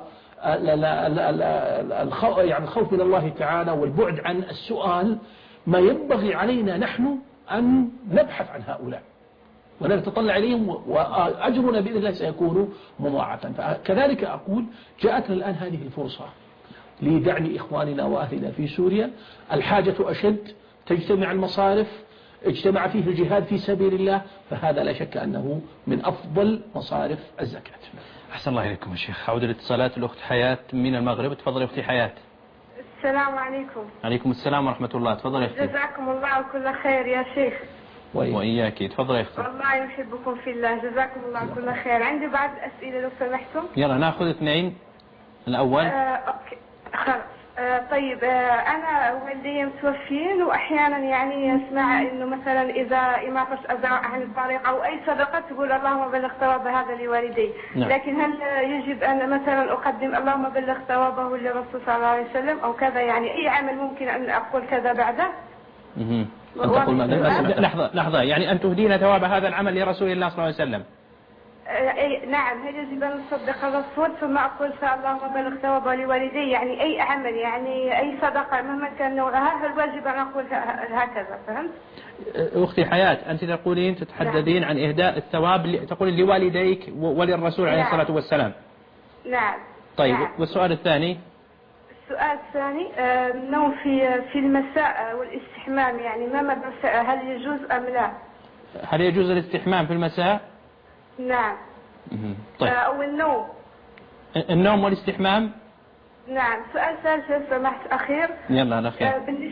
يعني الخوف من الله تعالى والبعد عن السؤال، ما ينبغي علينا نحن أن نبحث عن هؤلاء ونتطلع إليهم، وأجرنا بإذن الله سيكون مضاعفا. فكذلك أقول جاءتنا الآن هذه الفرصة لدعم إخواننا وأهلنا في سوريا، الحاجة أشد، تجتمع المصارف، اجتمع فيه الجهاد في سبيل الله، فهذا لا شك أنه من أفضل مصارف الزكاة. أحسن الله إليكم يا شيخ. عودة الاتصالات الأخت حياة من المغرب. تفضل أختي حياة. السلام عليكم. عليكم السلام ورحمة الله. تفضل يا أختي. جزاكم الله كل خير يا شيخ. وإياك. تفضل يا أختي. والله يحبكم في الله. جزاكم الله كل خير. عندي بعض الأسئلة لو سمحتم. يلا نأخذ اثنين. الأول. أوكي خلاص. طيب أنا والدي متوفين، وأحيانا يعني أسمع إنه مثلا إذا إماطة أذى عن الطريق أو أي صدقة تقول اللهم بلغ ثواب هذا لوالدي. نعم. لكن هل يجب أن مثلا أقدم اللهم بلغ ثوابه للرسول صلى الله عليه وسلم أو كذا؟ يعني أي عمل ممكن أن أقول كذا بعده؟ أن تقول لحظة يعني أن تهدين ثواب هذا العمل لرسول الله صلى الله عليه وسلم. نعم. هل يجب أن أصدق الرسول ثم أقول اللهم بلغ ثوابه لوالدي؟ يعني أي عمل، يعني أي صدقة مهما كان نوعها، هل واجب أن أقول هكذا؟ فهمت؟ أختي حياة، أنت تقولين تتحدثين نعم. عن إهداء الثواب تقولين لوالديك وللرسول عليه الصلاة والسلام. نعم. طيب نعم. والسؤال الثاني؟ السؤال الثاني النوم في المساء والاستحمام، يعني ما مدى هل يجوز أم لا؟ هل يجوز الاستحمام في المساء؟ نعم. طيب. أو النوم والاستحمام؟ نعم. سؤال ثالث لو سمحت أخير. يلا الأخير.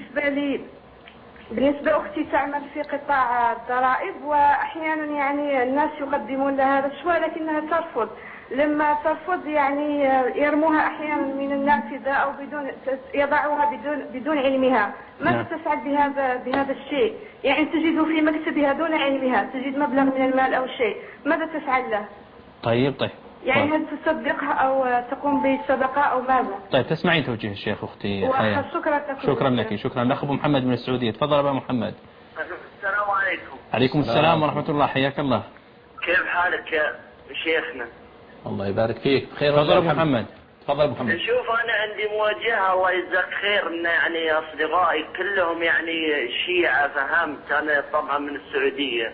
بالنسبة أختي تعمل في قطاع الضرائب، وأحيانا يعني الناس يقدمون لها رشوة لكنها ترفض. لما ترفض يعني يرموها أحيانا من النافذة أو يضعوها بدون علمها. ماذا تفعل بهذا الشيء؟ يعني تجده في مكتبها دون علمها، تجد مبلغ من المال أو شيء، ماذا تفعل له؟ طيب. يعني هل تصدقها أو تقوم بالصدقة أو ماذا؟ طيب تسمعين توجيه الشيخ أختي حياة. شكرا لك. شكرا. الأخ أبو محمد من السعودية. تفضل أبو محمد. السلام عليكم. عليكم السلام ورحمة الله. حياك الله. كيف حالك يا شيخنا؟ الله يبارك فيك. بخير. تفضل أبو محمد. تفضل أبو محمد. شوف أنا عندي مواجهة الله يجزاك خير، إن يعني أصدقائي كلهم يعني شيعة، فهمت؟ أنا طبعا من السعودية.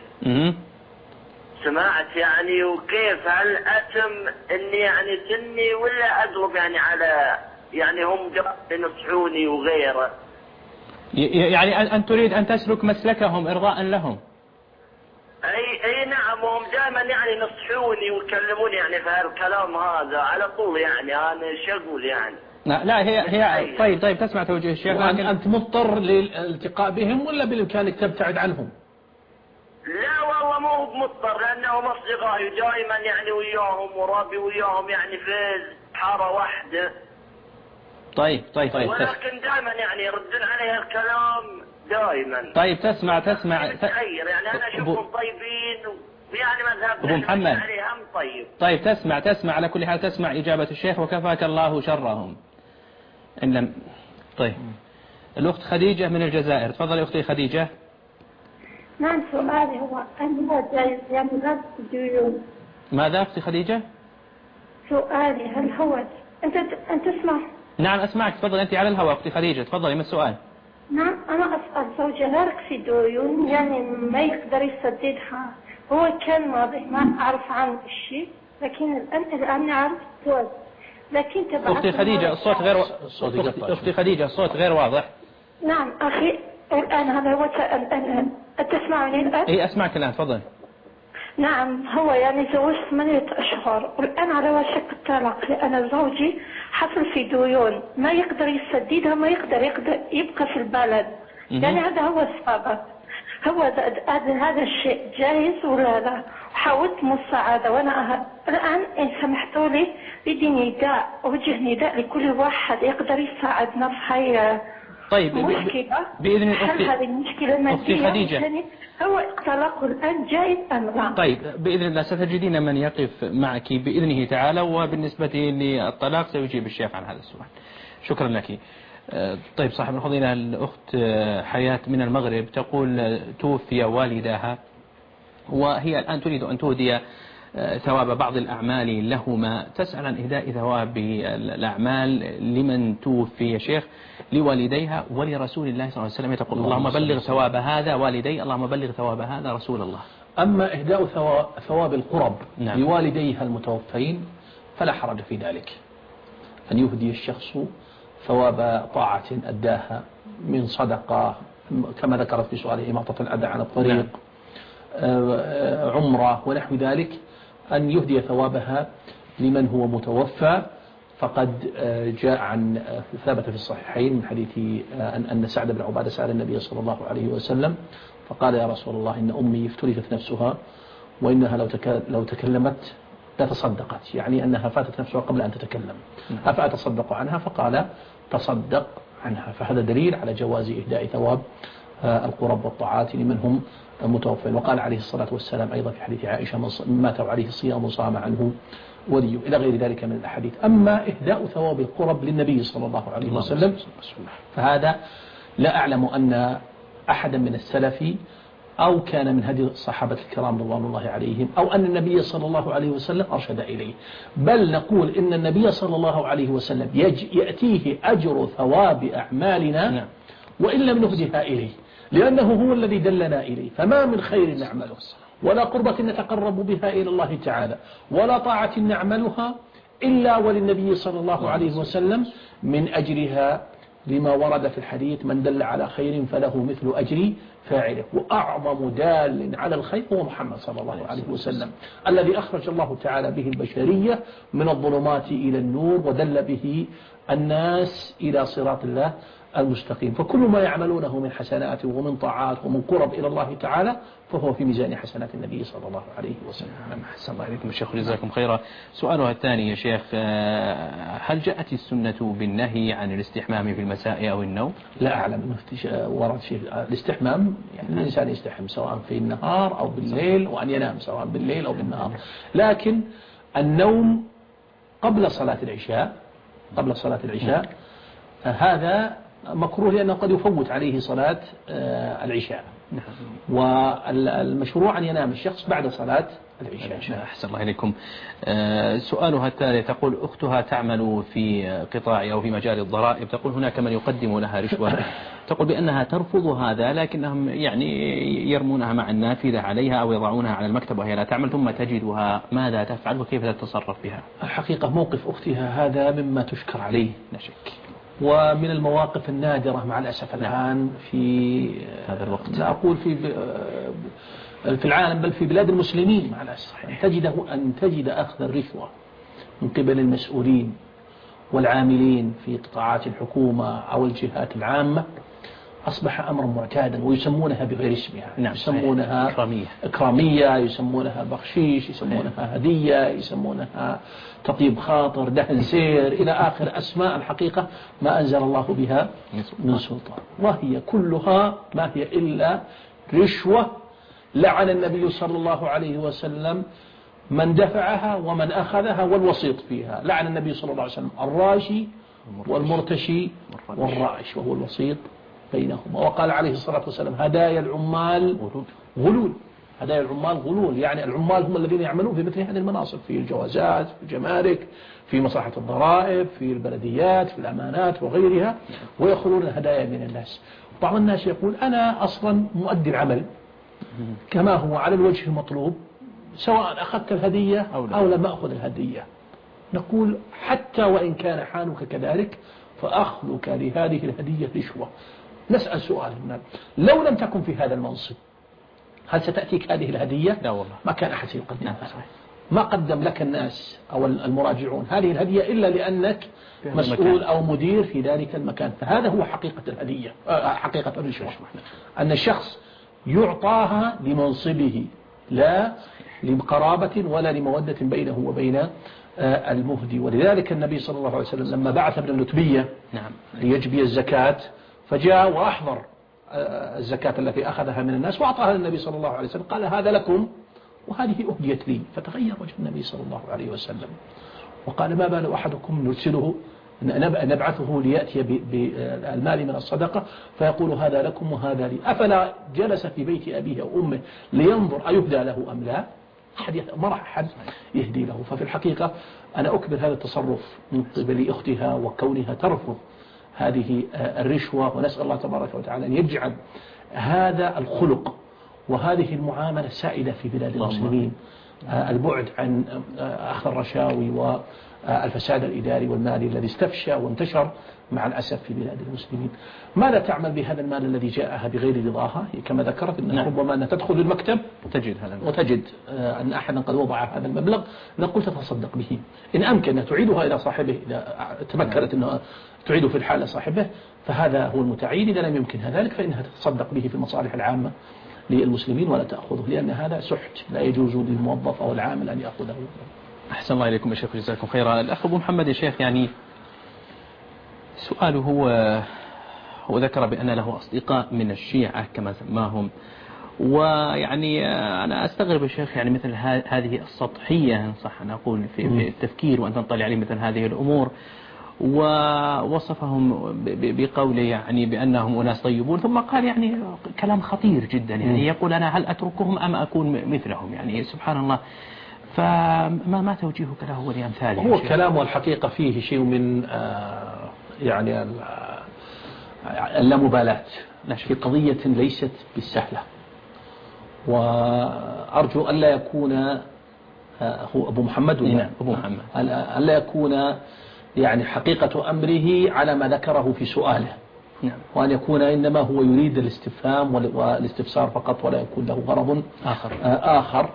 سمعت يعني، وكيف هل أتم إني يعني سني ولا أقلب يعني على يعني هم ينصحوني وغيره؟ يعني أن تريد أن تسلك مسلكهم إرضاء لهم؟ أي نعم. وهم دائما يعني ينصحوني ويكلموني يعني في هالكلام هذا على طول، يعني أنا شغول يعني. لا هي طيب تسمع توجيه الشيخ. لكن أنت مضطر للالتقاء بهم ولا بإمكانك تبتعد عنهم؟ لا والله مو مضطر، لأنهم أصدقائي دائما يعني وياهم وربي وياهم يعني في حارة واحدة. طيب. ولكن دائما يعني يردون علي الكلام دائما. طيب تسمع تغير يعني أنا أشوفهم طيبين ويعني مذهب أبو محمد عليهم طيب. طيب تسمع على كل حال، تسمع إجابة الشيخ وكفاك الله شرهم إن لم. طيب الأخت خديجة من الجزائر. تفضلي أختي خديجة. نعم. سؤالي هو هل هو جائز يعني رد الديون؟ ماذا أختي خديجة؟ سؤالي هل هو أنت تسمع؟ نعم أسمعك، تفضل أنت على الهواء أختي خديجة، تفضلي ما السؤال؟ نعم أنا أسأل زوجي غارق في ديون يعني ما يقدر يسددها، هو كان ماضي ما أعرف عنه الشيء لكن الآن نعرف زوج لكن تبعت أختي خديجة الصوت غير أختي خديجة الصوت غير واضح. نعم أخي الآن هذا هو تسمعني الآن؟ إيه أسمعك الآن تفضل. نعم هو يعني زوج 8 أشهر والآن على وشك الطلاق لأن زوجي حصل في ديون ما يقدر يسددها ما يقدر يبقى في البلد يعني هذا هو السبب. هو هذا الشيء جائز ولا لا؟ حاولت مساعدة وأنا الآن إن سمحتوا لي بدي نداء أوجه نداء لكل واحد يقدر يساعدنا في هاي طيب مشكلة بإذن هل هذه المشكلة أختي خديجة هو الطلاق الآن جائز أم لا؟ طيب بإذن الله ستجدين من يقف معك بإذنه تعالى، وبالنسبة للطلاق سيجيب الشيخ عن هذا السؤال. شكرا لك. طيب صاحب الفضيلة الأخت حياة من المغرب تقول توفي والدها وهي الآن تريد أن تهدي ثواب بعض الأعمال لهما، تسأل عن إهداء ثواب الأعمال لمن توفي يا شيخ لوالديها ولرسول الله صلى الله عليه وسلم، تقول اللهم بلغ ثواب هذا والدي، اللهم بلغ ثواب هذا رسول الله. أما إهداء ثواب القرب لوالديها المتوفين فلا حرج في ذلك، أن يهدي الشخص ثواب طاعة أداها من صدقة كما ذكرت في سؤاله إماطة الأذى عن الطريق، عمرة ونحو ذلك، أن يهدي ثوابها لمن هو متوفى. فقد جاء عن ثابت في الصحيحين من حديث أن سعد بن عبادة سأل النبي صلى الله عليه وسلم فقال يا رسول الله إن أمي افترفت نفسها وإنها لو تكلمت لتصدقت، يعني أنها فاتت نفسها قبل أن تتكلم، أفأتصدق عنها؟ فقال تصدق عنها. فهذا دليل على جواز إهداء ثواب القرب والطاعات لمن هم متوفين. وقال عليه الصلاة والسلام أيضا في حديث عائشة من مات عليه الصيام صام عنه وليه، إلى غير ذلك من الأحاديث. أما إهداء ثواب القرب للنبي صلى الله عليه وسلم فهذا لا أعلم أن أحدا من السلف أو كان من هدي الصحابة الكرام رضوان الله عليهم أو أن النبي صلى الله عليه وسلم أرشد إليه، بل نقول إن النبي صلى الله عليه وسلم يأتيه أجر ثواب أعمالنا وإن لم نهدها إليه، لأنه هو الذي دلنا إليه. فما من خير نعمله ولا قربة نتقرب بها إلى الله تعالى ولا طاعة نعملها إلا وللنبي صلى الله عليه وسلم من أجرها، لما ورد في الحديث من دل على خير فله مثل أجر فاعله. وأعظم دال على الخير هو محمد صلى الله عليه وسلم الذي أخرج الله تعالى به البشرية من الظلمات إلى النور ودل به الناس إلى صراط الله المستقيم. فكل ما يعملونه من حسنات ومن طاعات ومن قرب إلى الله تعالى فهو في ميزان حسنات النبي صلى الله عليه وسلم. أحسن الله إليكم الشيخ جزاكم خيرا. سؤالها الثاني يا شيخ، هل جاءت السنة بالنهي عن الاستحمام في المساء أو النوم؟ لا أعلم ورد شيء الاستحمام، يعني الإنسان يستحم سواء في النهار أو بالليل، وأن ينام سواء بالليل أو بالنهار، لكن النوم قبل صلاة العشاء هذا مكروه لأنه قد يفوت عليه صلاة العشاء، والمشروع أن ينام الشخص بعد صلاة العشاء. أحسن الله إليكم. سؤالها التالي تقول أختها تعمل في قطاع أو في مجال الضرائب، تقول هناك من يقدم لها رشوة، تقول بأنها ترفض هذا لكنهم يعني يرمونها مع النافذة عليها أو يضعونها على المكتب وهي لا تعمل، ثم تجدها، ماذا تفعل وكيف تتصرف بها؟ الحقيقة موقف أختها هذا مما تشكر عليه لا شك، ومن المواقف النادرة مع الأسف الآن في هذا الوقت، لا أقول في العالم بل في بلاد المسلمين مع الأسف، أن تجد أخذ الرشوة من قبل المسؤولين والعاملين في قطاعات الحكومة أو الجهات العامة أصبح أمرا معتادا، ويسمونها بغير اسمها. يسمونها إكرامية، يسمونها بخشيش، يسمونها هدية، يسمونها تطيب خاطر، دهن سير، إلى آخر أسماء الحقيقة ما أنزل الله بها من سلطان، وهي كلها ما هي إلا رشوة. لعن النبي صلى الله عليه وسلم من دفعها ومن أخذها والوسيط فيها. لعن النبي صلى الله عليه وسلم الراشي والمرتشي والرائش وهو الوسيط بينهما. وقال عليه الصلاة والسلام هدايا العمال غلول. هدايا العمال غلول، يعني العمال هم الذين يعملون في مثل هذه المناصب، في الجوازات، في الجمارك، في مصلحة الضرائب، في البلديات، في الأمانات وغيرها، ويأخذون الهدايا من الناس. بعض الناس يقول أنا أصلا مؤدي العمل كما هو على الوجه المطلوب، سواء أخذت الهدية أو لم أخذ الهدية. نقول حتى وإن كان حالك كذلك فأخذك لهذه الهدية رشوة. نسأل سؤال هنا، لو لم تكن في هذا المنصب هل ستأتيك هذه الهدية؟ لا والله، ما كان أحد يقدمها. ما قدم لك الناس أو المراجعون هذه الهدية إلا لأنك مسؤول أو مدير في ذلك المكان. فهذا هو حقيقة الهدية، حقيقة الرشوة، أن الشخص يعطاها لمنصبه لا لقرابة ولا لمودة بينه وبين المهدي. ولذلك النبي صلى الله عليه وسلم لما بعث ابن اللتبية ليجبي الزكاة فجاء وأحضر الزكاة التي أخذها من الناس وأعطاها للنبي صلى الله عليه وسلم، قال هذا لكم وهذه أهديت لي. فتغير وجه النبي صلى الله عليه وسلم وقال ما بال أحدكم نرسله نبعثه ليأتي بالمال من الصدقة فيقول هذا لكم وهذا لي، أفلا جلس في بيت أبيه أو أمه لينظر أيهدى له أم لا؟ ما راح أحد يهدي له. ففي الحقيقة أنا أكبر هذا التصرف من قبل أختها وكونها ترفض هذه الرشوة، ونسأل الله تبارك وتعالى أن يجعل هذا الخلق وهذه المعاملة سائدة في بلاد المسلمين، البعد عن أخذ الرشاوي والفساد الإداري والمالي الذي استفشى وانتشر مع الأسف في بلاد المسلمين. ماذا تعمل بهذا المال الذي جاءها بغير رضاها؟ كما ذكرت أنها ربما أنها تدخل المكتب وتجد أن أحدا قد وضع هذا المبلغ، نقول تتصدق به إن أمكن تعيدها إلى صاحبه، إذا تمكنت أنها تعيده في الحالة صاحبه فهذا هو المتعين، إذا لم يمكن ذلك فإنها تتصدق به في المصالح العامة للمسلمين ولا تأخذه، لأن هذا سحت لا يجوز للموظف أو العامل أن يأخذه. أحسن الله إليكم يا شيخ، جزاكم خيرا. الأخ أبو محمد يا شيخ، يعني سؤاله هو ذكر بأن له أصدقاء من الشيعة كما سماهم، ويعني أنا أستغرب يا شيخ يعني مثل هذه السطحية إن صح أن أقول في التفكير وأن تنطلع عليه مثل هذه الأمور، ووصفهم بقوله يعني بأنهم أناس طيبون، ثم قال يعني كلام خطير جدا، يعني يقول أنا هل أتركهم أم أكون مثلهم؟ يعني سبحان الله. فما توجيهك له ولأمثاله؟ هو كلامه الحقيقة فيه شيء من يعني اللامبالاة في قضية ليست بالسهلة، وأرجو ألا يكون هو أبو محمد أبو محمد ألا يكون يعني حقيقة أمره على ما ذكره في سؤاله، وأن يكون إنما هو يريد الاستفهام والاستفسار فقط ولا يكون له غرض آخر.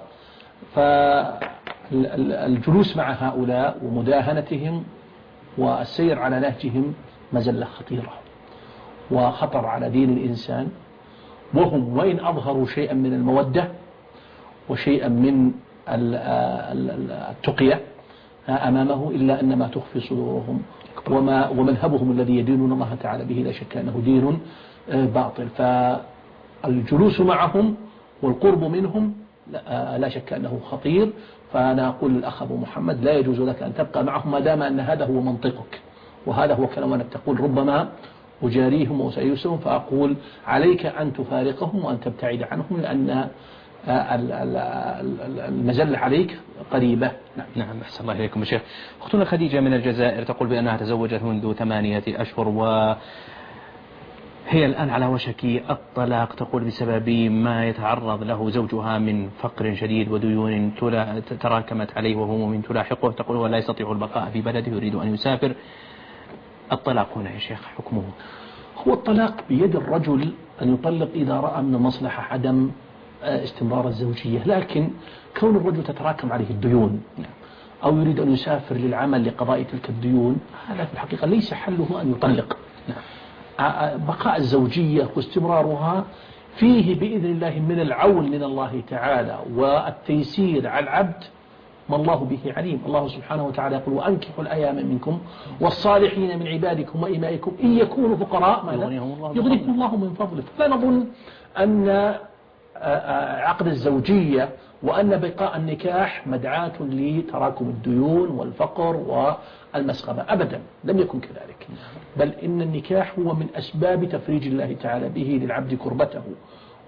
فالجلوس مع هؤلاء ومداهنتهم والسير على نهجهم مزلة خطيرة وخطر على دين الإنسان، وهم وإن أظهروا شيئا من المودة وشيئا من التقية أمامه إلا أنما تخفي صدورهم ومذهبهم الذي يدينون الله تعالى به لا شك أنه دين باطل. فالجلوس معهم والقرب منهم لا شك أنه خطير. فأنا أقول للأخ أبو محمد لا يجوز لك أن تبقى معهم ما دام أن هذا هو منطقك وهذا هو كلامك. تقول ربما أجاريهم وسيسرهم، فأقول عليك أن تفارقهم وأن تبتعد عنهم لأن المزل عليك قريبة. نعم أحسن الله إليكم يا شيخ. أختنا خديجة من الجزائر تقول بأنها تزوجت منذ 8 أشهر وهي الآن على وشك الطلاق، تقول بسبب ما يتعرض له زوجها من فقر شديد وديون تراكمت عليه وهموم تلاحقه. تقول هو لا يستطيع البقاء في بلده يريد أن يسافر. الطلاق هنا يا شيخ حكمه؟ هو الطلاق بيد الرجل أن يطلق إذا رأى من المصلحة عدم استمرار الزوجية، لكن كون الرجل تتراكم عليه الديون أو يريد أن يسافر للعمل لقضاء تلك الديون، هذا في الحقيقة ليس حله أن يطلق. بقاء الزوجية واستمرارها فيه بإذن الله من العون من الله تعالى والتيسير على العبد ما الله به عليم. الله سبحانه وتعالى يقول وأنكحوا الأيام منكم والصالحين من عبادكم وإمائكم إن يكونوا فقراء يغنيهم الله من فضله. فنظن أن عقد الزوجية وأن بقاء النكاح مدعاة لتراكم الديون والفقر والمسغبة، أبدا لم يكن كذلك، بل إن النكاح هو من أسباب تفريج الله تعالى به للعبد كربته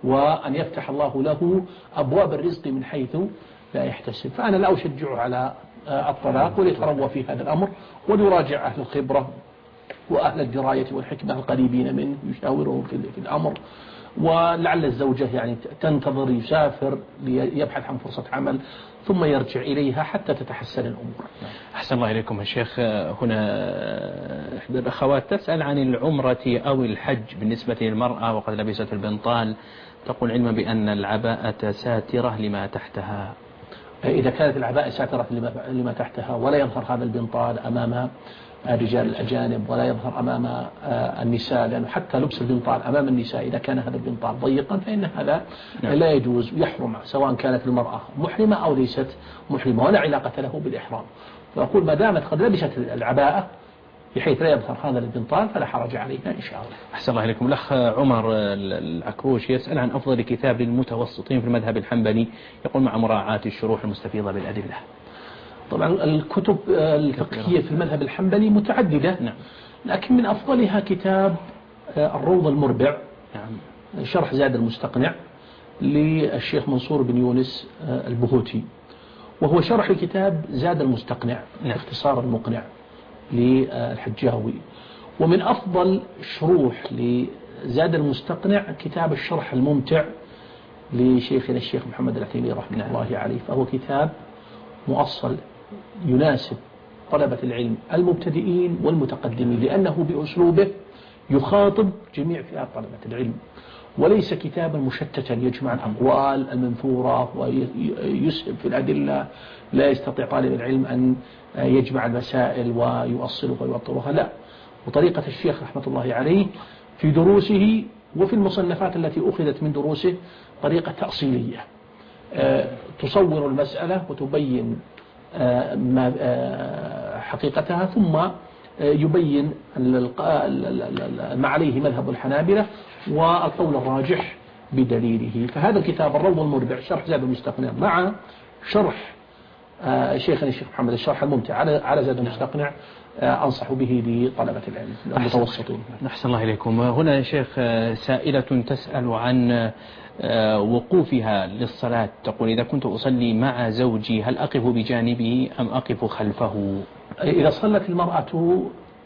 وأن يفتح الله له أبواب الرزق من حيث لا يحتسب. فأنا لا أشجعه على الطلاق، وليتروى في هذا الأمر وليراجع أهل الخبرة وأهل الدراية والحكمة القريبين منه يشاورهم في الأمر. ولعل الزوجة يعني تنتظر يسافر ليبحث عن فرصة عمل ثم يرجع إليها حتى تتحسن الأمور. أحسن الله إليكم يا شيخ. هنا إحدى الأخوات تسأل عن العمرة أو الحج بالنسبة للمرأة وقد لبست البنطال، تقول علما بأن العباءة ساترة لما تحتها. إذا كانت العباءة ساترة لما تحتها ولا يظهر هذا البنطال أمام الرجال الأجانب ولا يظهر أمام النساء، لأنه حتى لبس البنطال أمام النساء إذا كان هذا البنطال ضيقا فإن هذا لا يجوز يحرم، سواء كانت المرأة محرمة أو ليست محرمة، ولا علاقة له بالإحرام. فأقول ما دامت قد لبست العباءة بحيث لا يظهر هذا البنطال فلا حرج عليها إن شاء الله. أحسن الله إليكم. الأخ عمر العكروش يسأل عن أفضل كتاب للمتوسطين في المذهب الحنبلي، يقول مع مراعاة الشروح المستفيضة بالأدلة. طبعا الكتب الفقهية في المذهب الحنبلي متعددة، لكن من أفضلها كتاب الروض المربع شرح زاد المستقنع للشيخ منصور بن يونس البهوتي، وهو شرح كتاب زاد المستقنع اختصار المقنع للحجاوي. ومن أفضل شروح لزاد المستقنع كتاب الشرح الممتع لشيخنا الشيخ محمد العثيمين رحمه الله عليه، فهو كتاب مؤصل يناسب طلبة العلم المبتدئين والمتقدمين، لأنه بأسلوبه يخاطب جميع فئات طلبة العلم، وليس كتابا مشتتا يجمع الأقوال المنثورة ويسهب في الأدلة، لا يستطيع طالب العلم أن يجمع المسائل ويؤصلها ويوطرها، لا. وطريقة الشيخ رحمة الله عليه في دروسه وفي المصنفات التي أخذت من دروسه طريقة تأصيلية تصور المسألة وتبين حقيقتها، ثم يبين ما عليه مذهب الحنابلة والقول الراجح بدليله. فهذا الكتاب الروض المربع شرح زاد المستقنع مع شرح شيخنا الشيخ محمد الشرح الممتع على زاد المستقنع أنصح به لطلبة العلم المتوسطين. أحسن الله إليكم. هنا يا شيخ سائلة تسأل عن وقوفها للصلاة، تقول إذا كنت أصلي مع زوجي هل أقف بجانبه أم أقف خلفه؟ إذا صلت المرأة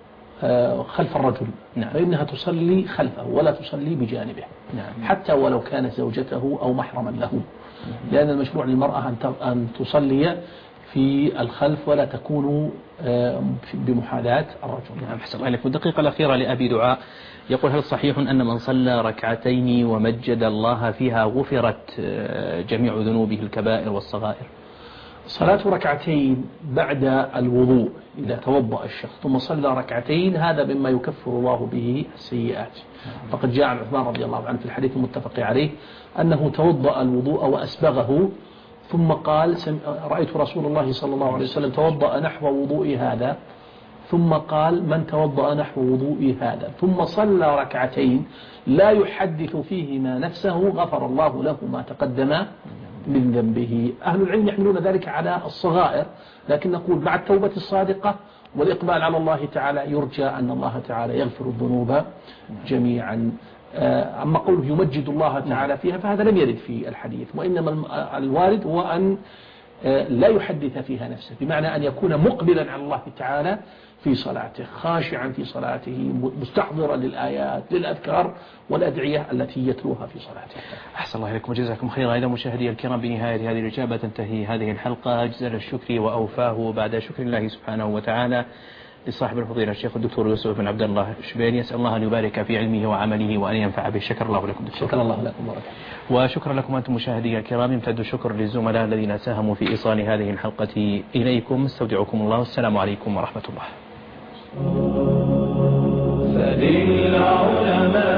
خلف الرجل فإنها تصلي خلفه ولا تصلي بجانبه، حتى ولو كانت زوجته أو محرما له، لأن المشروع للمرأة أن تصلي في الخلف ولا تكون بمحاذاة الرجل. نعم أحسن الله إليك. والدقيقة الأخيرة لأبي دعاء يقول هل صحيح أن من صلى ركعتين ومجد الله فيها غفرت جميع ذنوبه الكبائر والصغائر؟ صلاة ركعتين بعد الوضوء إذا توضأ الشخص ثم صلى ركعتين هذا مما يكفر الله به السيئات، فقد جاء عن عثمان رضي الله عنه في الحديث المتفق عليه أنه توضأ الوضوء وأسبغه ثم قال رأيت رسول الله صلى الله عليه وسلم توضأ نحو وضوء هذا، ثم قال من توضأ نحو وضوء هذا ثم صلى ركعتين لا يحدث فيهما نفسه غفر الله له ما تقدم من ذنبه. أهل العلم يحملون ذلك على الصغائر، لكن نقول مع التوبة الصادقة والإقبال على الله تعالى يرجى أن الله تعالى يغفر الذنوب جميعا. أما قوله يمجد الله تعالى فيها فهذا لم يرد في الحديث، وإنما الوارد هو أن لا يحدث فيها نفسه، بمعنى أن يكون مقبلا على الله تعالى في صلاته، خاشعا في صلاته، مستحضرا للآيات للأذكار والأدعية التي يتلوها في صلاته. أحسن الله إليكم وجزاكم خيرا. إذا مشاهدي الكرام بنهاية هذه الإجابة تنتهي هذه الحلقة، جزيل الشكر وأوفاه بعد شكر الله سبحانه وتعالى لصاحب الفضيلة الشيخ الدكتور يوسف بن عبد الله الشبيري، يسأل الله أن يبارك في علمه وعمله وأن ينفع به. شكر الله لكم دكتور. شكر الله لكم ورحمة. وشكرا لكم أنتم مشاهدي الكرام. يمتد الشكر للزملاء الذين ساهموا في إيصال هذه الحلقة إليكم. استودعكم الله، والسلام عليكم ورحمة الله. فللعلماء